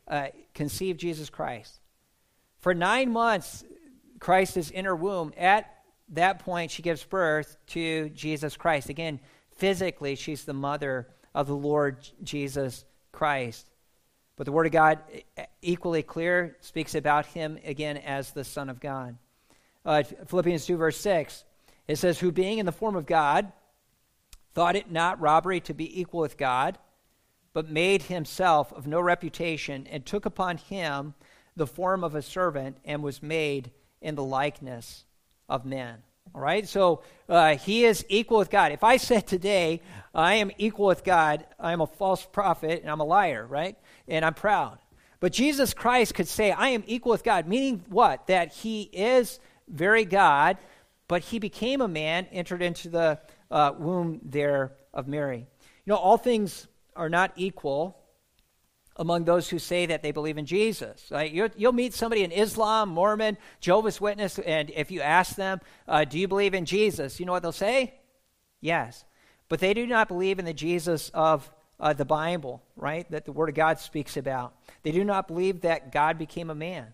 uh, conceived Jesus Christ. For nine months, Christ is in her womb. At that point, she gives birth to Jesus Christ. Again, physically, she's the mother of the Lord Jesus Christ. But the Word of God, equally clear, speaks about him again as the Son of God. Uh, Philippians two, verse six, it says, who being in the form of God, thought it not robbery to be equal with God, but made himself of no reputation, and took upon him the form of a servant, and was made in the likeness of men. All right, so uh, he is equal with God. If I said today, I am equal with God, I am a false prophet, and I'm a liar, right? And I'm proud. But Jesus Christ could say, I am equal with God, meaning what? That he is very God, but he became a man, entered into the uh, womb there of Mary. You know, all things are not equal among those who say that they believe in Jesus. Right? You'll, you'll meet somebody in Islam, Mormon, Jehovah's Witness, and if you ask them, uh, do you believe in Jesus? You know what they'll say? Yes. But they do not believe in the Jesus of uh, the Bible, right, that the Word of God speaks about. They do not believe that God became a man.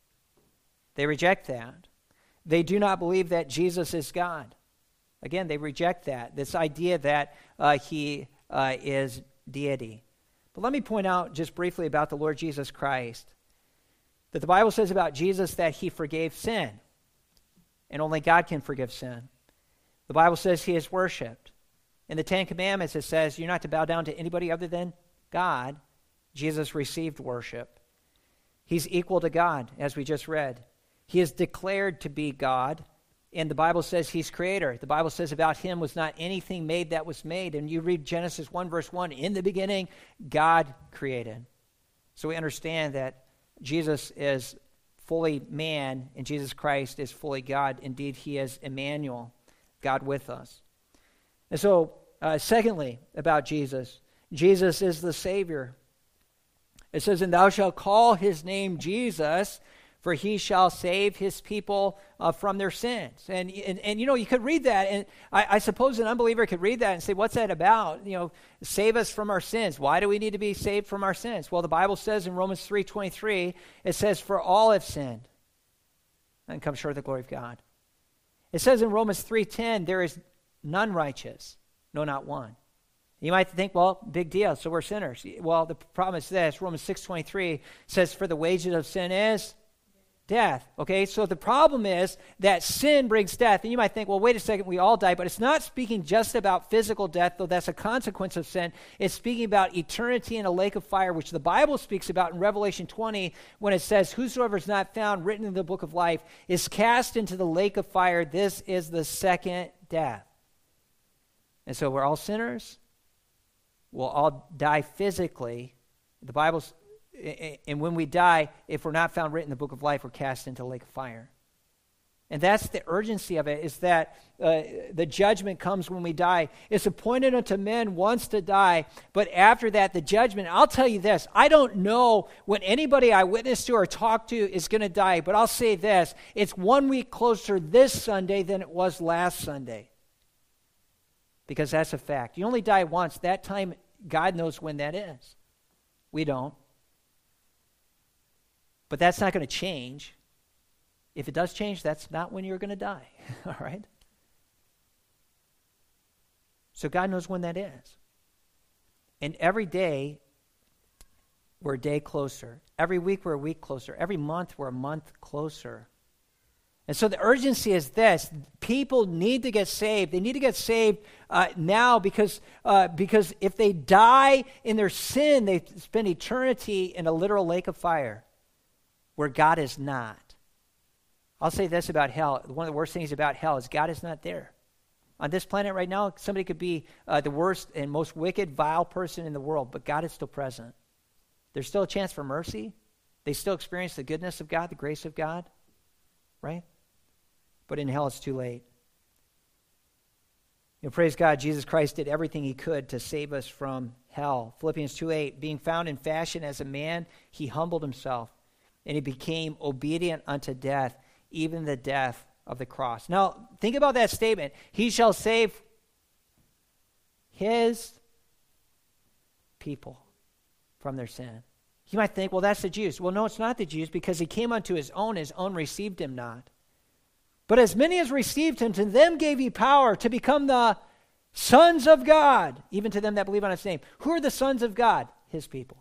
They reject that. They do not believe that Jesus is God. Again, they reject that, this idea that uh, he uh, is deity. But let me point out just briefly about the Lord Jesus Christ, that the Bible says about Jesus that he forgave sin, and only God can forgive sin. The Bible says he is worshipped. In the Ten Commandments, it says you're not to bow down to anybody other than God. Jesus received worship. He's equal to God, as we just read. He is declared to be God, and the Bible says he's creator. The Bible says about him was not anything made that was made. And you read Genesis one, verse one, in the beginning, God created. So we understand that Jesus is fully man, and Jesus Christ is fully God. Indeed, he is Emmanuel, God with us. And so, uh, secondly, about Jesus, Jesus is the Savior. It says, and thou shalt call his name Jesus, for he shall save his people uh, from their sins. And, and, and, you know, you could read that, and I, I suppose an unbeliever could read that and say, what's that about? You know, save us from our sins. Why do we need to be saved from our sins? Well, the Bible says in Romans three twenty-three, it says, for all have sinned and come short of the glory of God. It says in Romans three ten, there is none righteous, no, not one. You might think, well, big deal, so we're sinners. Well, the problem is this, Romans six twenty-three says, for the wages of sin is death. Okay, so the problem is that sin brings death. And you might think, well, wait a second, we all die. But it's not speaking just about physical death, though that's a consequence of sin. It's speaking about eternity in a lake of fire, which the Bible speaks about in Revelation twenty when it says, whosoever is not found written in the book of life is cast into the lake of fire. This is the second death. And so we're all sinners. We'll all die physically. The Bible's And when we die, if we're not found written in the book of life, we're cast into the lake of fire. And that's the urgency of it, is that uh, the judgment comes when we die. It's appointed unto men once to die, but after that, the judgment. I'll tell you this, I don't know when anybody I witness to or talk to is going to die, but I'll say this, it's one week closer this Sunday than it was last Sunday. Because that's a fact. You only die once. That time, God knows when that is. We don't. But that's not going to change. If it does change, that's not when you're going to die. All right? So God knows when that is. And every day, we're a day closer. Every week, we're a week closer. Every month, we're a month closer. And so the urgency is this. People need to get saved. They need to get saved uh, now because, uh, because if they die in their sin, they spend eternity in a literal lake of fire where God is not. I'll say this about hell. One of the worst things about hell is God is not there. On this planet right now, somebody could be uh, the worst and most wicked, vile person in the world, but God is still present. There's still a chance for mercy. They still experience the goodness of God, the grace of God, right? But in hell, it's too late. You know, praise God, Jesus Christ did everything he could to save us from hell. Philippians two eight, being found in fashion as a man, he humbled himself, and he became obedient unto death, even the death of the cross. Now, think about that statement. He shall save his people from their sin. You might think, well, that's the Jews. Well, no, it's not the Jews, because he came unto his own, his own received him not. But as many as received him, to them gave he power to become the sons of God, even to them that believe on his name. Who are the sons of God? His people.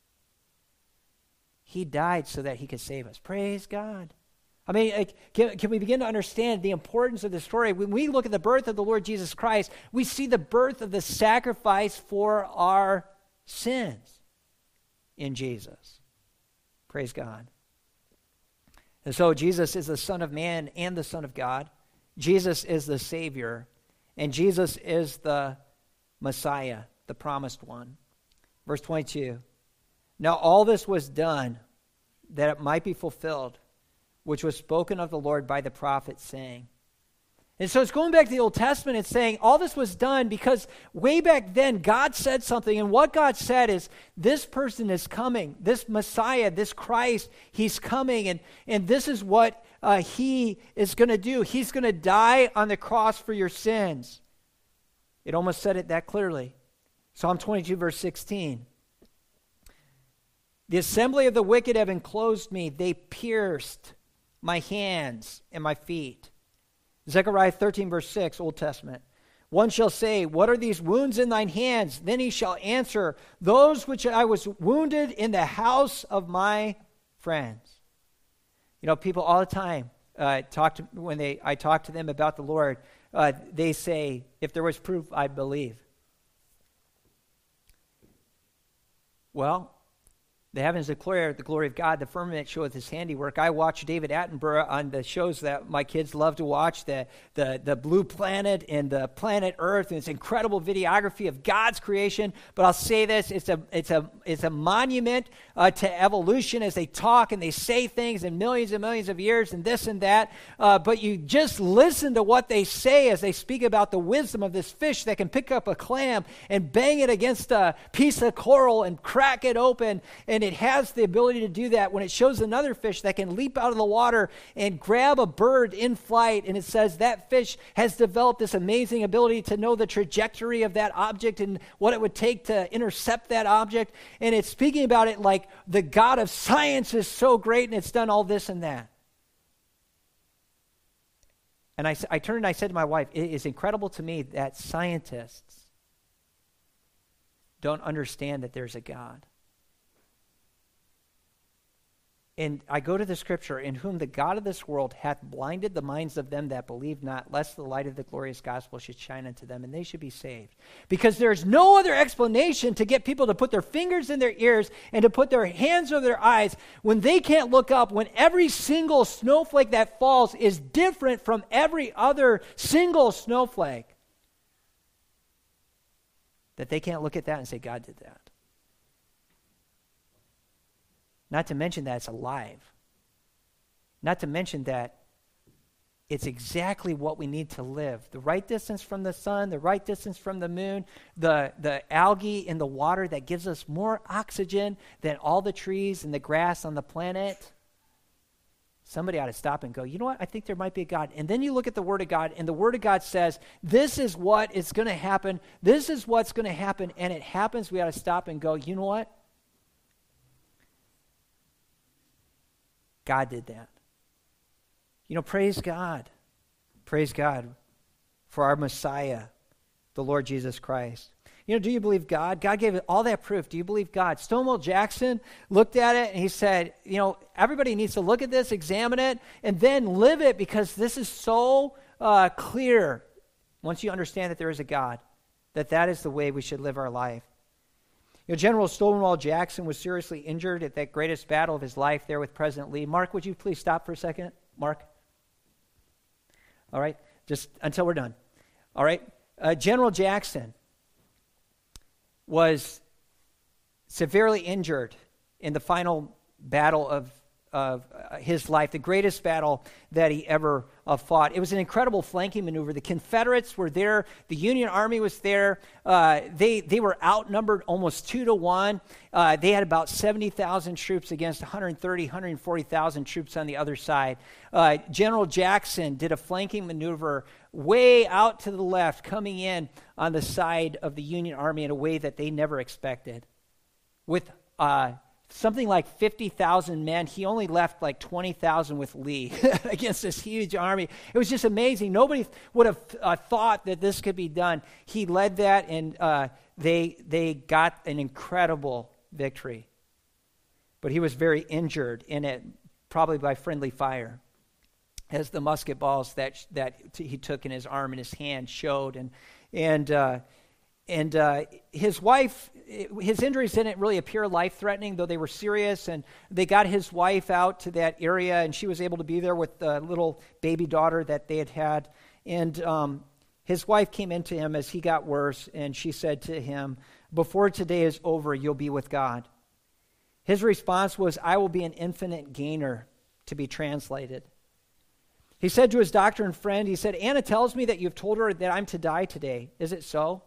He died so that he could save us. Praise God. I mean, like, can, can we begin to understand the importance of the story? When we look at the birth of the Lord Jesus Christ, we see the birth of the sacrifice for our sins in Jesus. Praise God. And so Jesus is the Son of Man and the Son of God. Jesus is the Savior. And Jesus is the Messiah, the promised one. Verse twenty-two. Now all this was done that it might be fulfilled, which was spoken of the Lord by the prophet, saying. And so it's going back to the Old Testament. It's saying all this was done because way back then God said something. And what God said is, this person is coming. This Messiah, this Christ, he's coming. And, and this is what uh, he is going to do. He's going to die on the cross for your sins. It almost said it that clearly. Psalm twenty-two, verse sixteen. The assembly of the wicked have enclosed me. They pierced my hands and my feet. Zechariah thirteen, verse six, Old Testament. One shall say, what are these wounds in thine hands? Then he shall answer, those which I was wounded in the house of my friends. You know, people all the time uh, talk to, when they I talk to them about the Lord, uh, they say, if there was proof, I believe. Well, the heavens declare the glory of God. The firmament showeth his handiwork. I watch David Attenborough on the shows that my kids love to watch, the, the, the Blue Planet and the Planet Earth, and it's incredible videography of God's creation. But I'll say this, it's a, it's a, it's a monument uh, to evolution as they talk and they say things in millions and millions of years and this and that. Uh, but you just listen to what they say as they speak about the wisdom of this fish that can pick up a clam and bang it against a piece of coral and crack it open, and it has the ability to do that when it shows another fish that can leap out of the water and grab a bird in flight. And it says that fish has developed this amazing ability to know the trajectory of that object and what it would take to intercept that object. And it's speaking about it like the God of science is so great and it's done all this and that. And I, I turned and I said to my wife, it is incredible to me that scientists don't understand that there's a God. And I go to the scripture, in whom the God of this world hath blinded the minds of them that believe not, lest the light of the glorious gospel should shine unto them, and they should be saved. Because there's no other explanation to get people to put their fingers in their ears and to put their hands over their eyes when they can't look up, when every single snowflake that falls is different from every other single snowflake. That they can't look at that and say, God did that. Not to mention that it's alive. Not to mention that it's exactly what we need to live. The right distance from the sun, the right distance from the moon, the, the algae in the water that gives us more oxygen than all the trees and the grass on the planet. Somebody ought to stop and go, you know what? I think there might be a God. And then you look at the Word of God, and the Word of God says, this is what is going to happen. This is what's going to happen. And it happens. We ought to stop and go, you know what? God did that. You know, praise God. Praise God for our Messiah, the Lord Jesus Christ. You know, do you believe God? God gave it all that proof. Do you believe God? Stonewall Jackson looked at it and he said, you know, everybody needs to look at this, examine it, and then live it, because this is so uh, clear once you understand that there is a God, that that is the way we should live our life. You know, General Stonewall Jackson was seriously injured at that greatest battle of his life there with President Lee. Mark, would you please stop for a second? Mark? All right, just until we're done. All right, uh, General Jackson was severely injured in the final battle of, of uh, his life, the greatest battle that he ever uh, fought. It was an incredible flanking maneuver. The Confederates were there. The Union Army was there. Uh, they they were outnumbered almost two to one. Uh, they had about seventy thousand troops against one hundred thirty, one hundred forty thousand troops on the other side. Uh, General Jackson did a flanking maneuver way out to the left, coming in on the side of the Union Army in a way that they never expected, with uh, something like fifty thousand men. He only left like twenty thousand with Lee against this huge army. It was just amazing. Nobody would have uh, thought that this could be done. He led that, and uh, they they got an incredible victory. But he was very injured in it, probably by friendly fire, as the musket balls that that he took in his arm and his hand showed. And and uh, and uh, his wife, his injuries didn't really appear life-threatening, though they were serious. And they got his wife out to that area, and she was able to be there with the little baby daughter that they had had. And um, his wife came into him as he got worse, and she said to him, "Before today is over, you'll be with God." His response was, "I will be an infinite gainer," to be translated. He said to his doctor and friend, he said, "Anna tells me that you've told her that I'm to die today. Is it so?"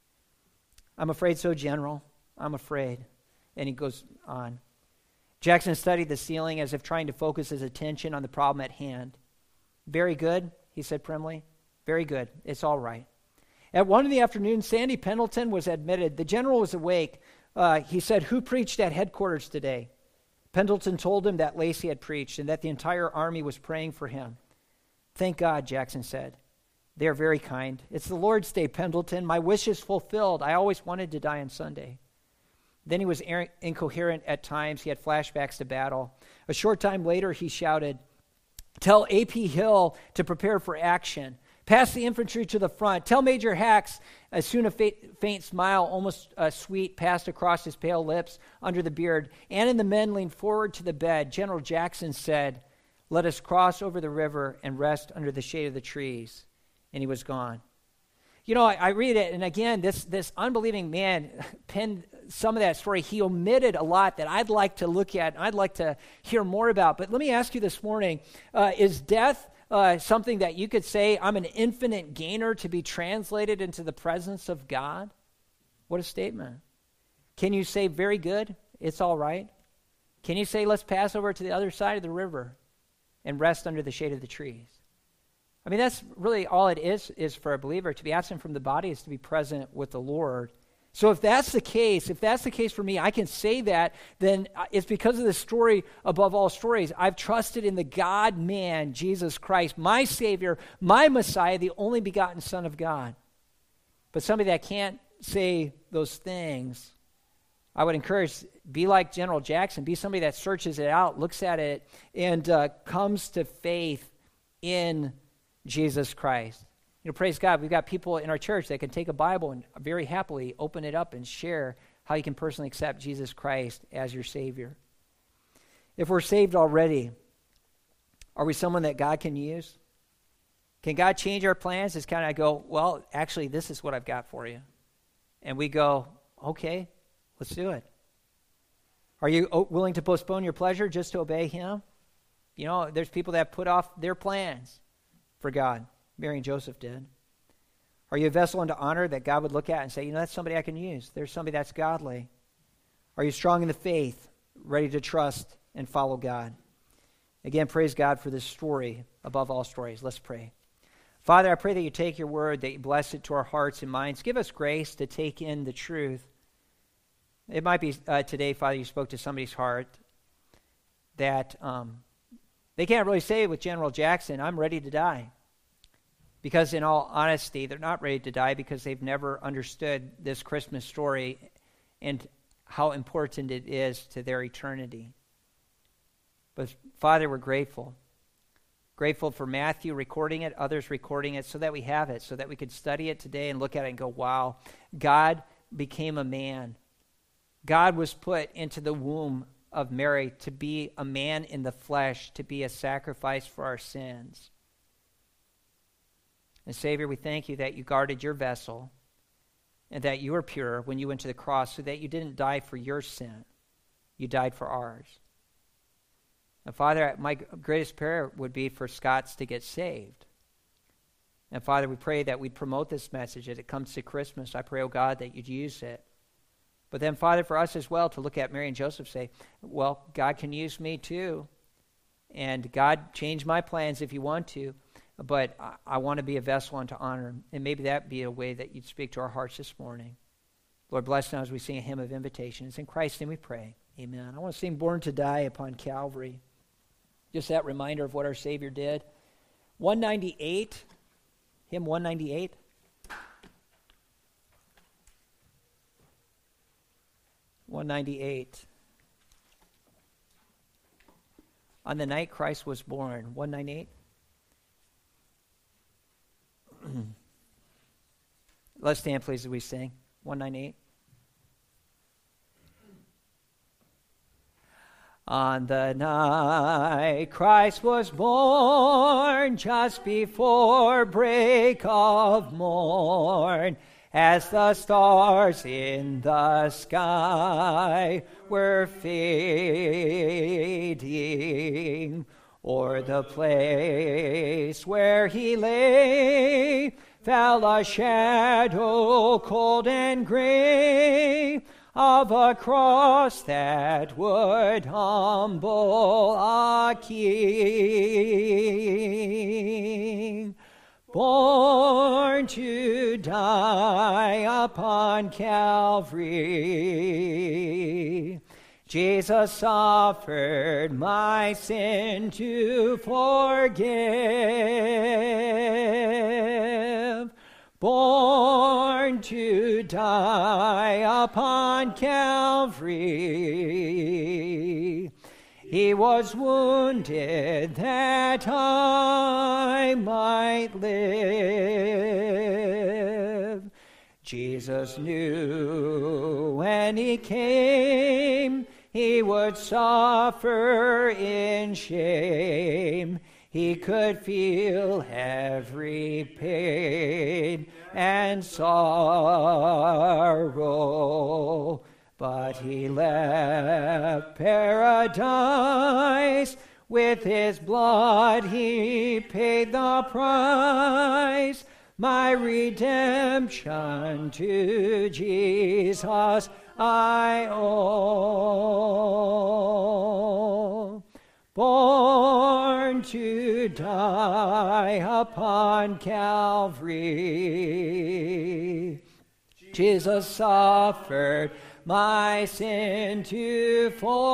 "I'm afraid so, General. I'm afraid." And he goes on. Jackson studied the ceiling as if trying to focus his attention on the problem at hand. "Very good," he said primly. "Very good. It's all right." At one in the afternoon, Sandy Pendleton was admitted. The general was awake. Uh, he said, "Who preached at headquarters today?" Pendleton told him that Lacey had preached and that the entire army was praying for him. "Thank God," Jackson said. "They are very kind. It's the Lord's Day, Pendleton. My wish is fulfilled. I always wanted to die on Sunday." Then he was incoherent at times. He had flashbacks to battle. A short time later, he shouted, "Tell A P Hill to prepare for action. Pass the infantry to the front. Tell Major Hacks." As soon a faint, faint smile, almost uh, sweet, passed across his pale lips under the beard. Ann and the men leaned forward to the bed. General Jackson said, "Let us cross over the river and rest under the shade of the trees." And he was gone. You know, I, I read it, and again, this, this unbelieving man penned some of that story. He omitted a lot that I'd like to look at, and I'd like to hear more about. But let me ask you this morning, uh, is death uh, something that you could say, I'm an infinite gainer to be translated into the presence of God? What a statement. Can you say, very good, it's all right? Can you say, let's pass over to the other side of the river and rest under the shade of the trees? I mean, that's really all it is, is for a believer. To be absent from the body is to be present with the Lord. So if that's the case, if that's the case for me, I can say that, then it's because of the story above all stories. I've trusted in the God-man, Jesus Christ, my Savior, my Messiah, the only begotten Son of God. But somebody that can't say those things, I would encourage, be like General Jackson, be somebody that searches it out, looks at it, and uh, comes to faith in Jesus Christ. You know, praise God, we've got people in our church that can take a Bible and very happily open it up and share how you can personally accept Jesus Christ as your Savior. If we're saved already, are we someone that God can use? Can God change our plans? It's kind of go, well, actually, this is what I've got for you. And we go, okay, let's do it. Are you willing to postpone your pleasure just to obey Him? You know, there's people that put off their plans for God. Mary and Joseph did. Are you a vessel unto honor that God would look at and say, you know, that's somebody I can use. There's somebody that's godly. Are you strong in the faith, ready to trust and follow God? Again, praise God for this story above all stories. Let's pray. Father, I pray that you take your word, that you bless it to our hearts and minds. Give us grace to take in the truth. It might be uh, today, Father, you spoke to somebody's heart that um, they can't really say with General Jackson, I'm ready to die. Because in all honesty, they're not ready to die because they've never understood this Christmas story and how important it is to their eternity. But Father, we're grateful. Grateful for Matthew recording it, others recording it, so that we have it, so that we could study it today and look at it and go, wow, God became a man. God was put into the womb of Mary to be a man in the flesh, to be a sacrifice for our sins. And Savior, we thank you that you guarded your vessel and that you were pure when you went to the cross so that you didn't die for your sin. You died for ours. And Father, my greatest prayer would be for Scots to get saved. And Father, we pray that we'd promote this message as it comes to Christmas. I pray, oh God, that you'd use it. But then, Father, for us as well to look at Mary and Joseph and say, well, God can use me too. And God, change my plans if you want to. But I, I want to be a vessel unto honor. And maybe that be a way that you'd speak to our hearts this morning. Lord, bless now as we sing a hymn of invitation. It's in Christ's name we pray. Amen. I want to sing Born to Die upon Calvary. Just that reminder of what our Savior did. one ninety-eight, hymn one ninety-eight. one ninety-eight. On the night Christ was born. one ninety-eight. Let's stand, please, as we sing. one ninety-eight. On the night Christ was born, just before break of morn, as the stars in the sky were fading, o'er the place where he lay fell a shadow cold and gray of a cross that would humble a king, born to die upon Calvary. Jesus suffered my sin to forgive, born to die upon Calvary. He was wounded that I might live. Jesus knew when he came, he would suffer in shame. He could feel every pain and sorrow, but he left paradise. With his blood he paid the price. My redemption to Jesus I owe. Born to die upon Calvary, Jesus suffered my sin to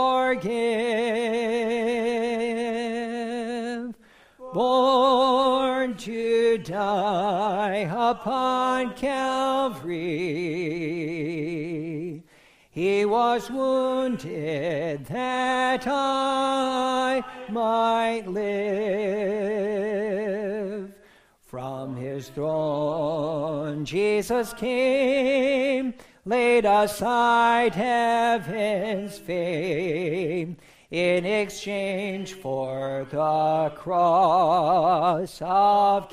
forgive. Born to die upon Calvary, he was wounded that I might live. From his throne Jesus came, laid aside heaven's fame, in exchange for the cross of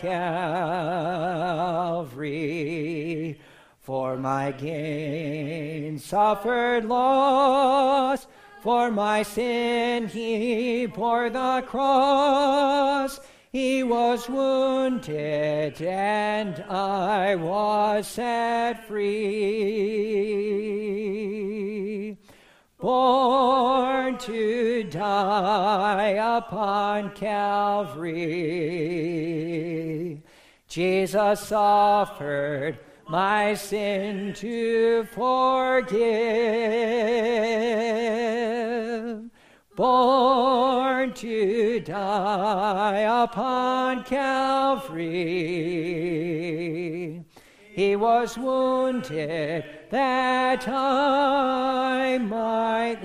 Calvary. For my gain suffered loss, for my sin he bore the cross. He was wounded and I was set free. Born to die upon Calvary, Jesus suffered my sin to forgive. Born to die upon Calvary, he was wounded that I might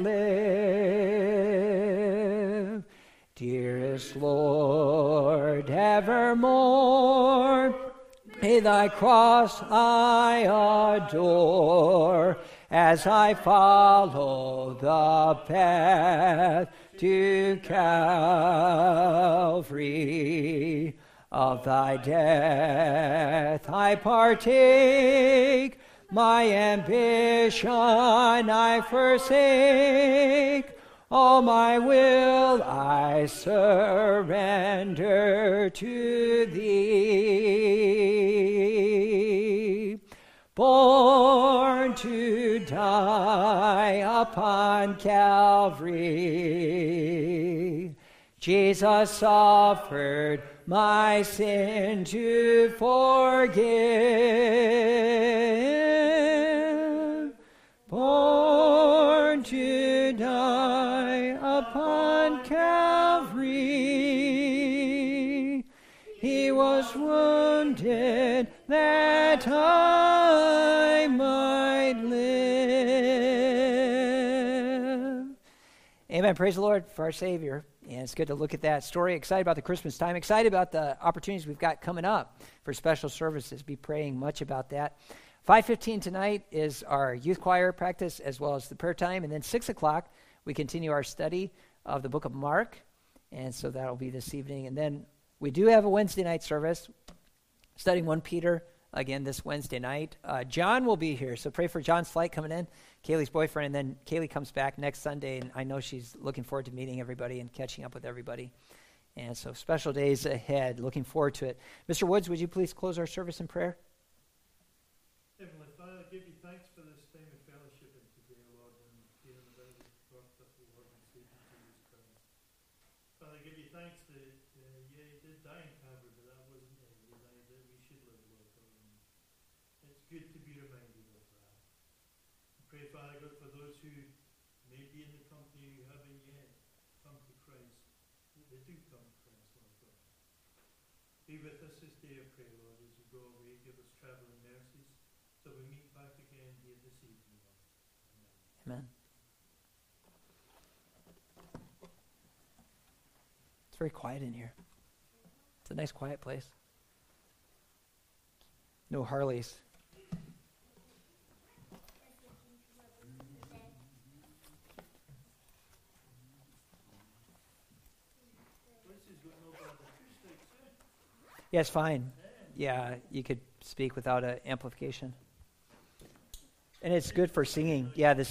live. Dearest Lord, evermore may thy cross I adore, as I follow the path to Calvary. Of thy death I partake, my ambition I forsake, all my will I surrender to thee. Born to die upon Calvary, Jesus suffered my sin to forgive. Born to die wounded that I might live. Amen. Praise the Lord for our Savior. And it's good to look at that story. Excited about the Christmas time. Excited about the opportunities we've got coming up for special services. Be praying much about that. five fifteen tonight is our youth choir practice as well as the prayer time. And then six o'clock, we continue our study of the book of Mark. And so that'll be this evening. And then we do have a Wednesday night service, studying First Peter again this Wednesday night. Uh, John will be here, so pray for John's flight coming in, Kaylee's boyfriend, and then Kaylee comes back next Sunday, and I know she's looking forward to meeting everybody and catching up with everybody. And so special days ahead, looking forward to it. Mister Woods, would you please close our service in prayer? Heavenly Father, I give you thanks for this time of fellowship today, Lord, and hearing about the birth of the Lord and Savior Jesus Christ. Father, I give you thanks that, uh, yeah, he did die in Calvary, but that wasn't it. He died that we should live, Lord God. And it's good to be reminded of that. I pray, Father God, for those who may be in the company who haven't yet come to Christ, that they do come to Christ, Lord God. Be with us this day, I pray, Lord, as we go away. Give us traveling mercies. So we meet back again here this evening. Amen. It's very quiet in here. It's a nice quiet place. No Harleys. Yeah, it's fine. Yeah, you could speak without an amplification. And it's good for singing. Yeah, this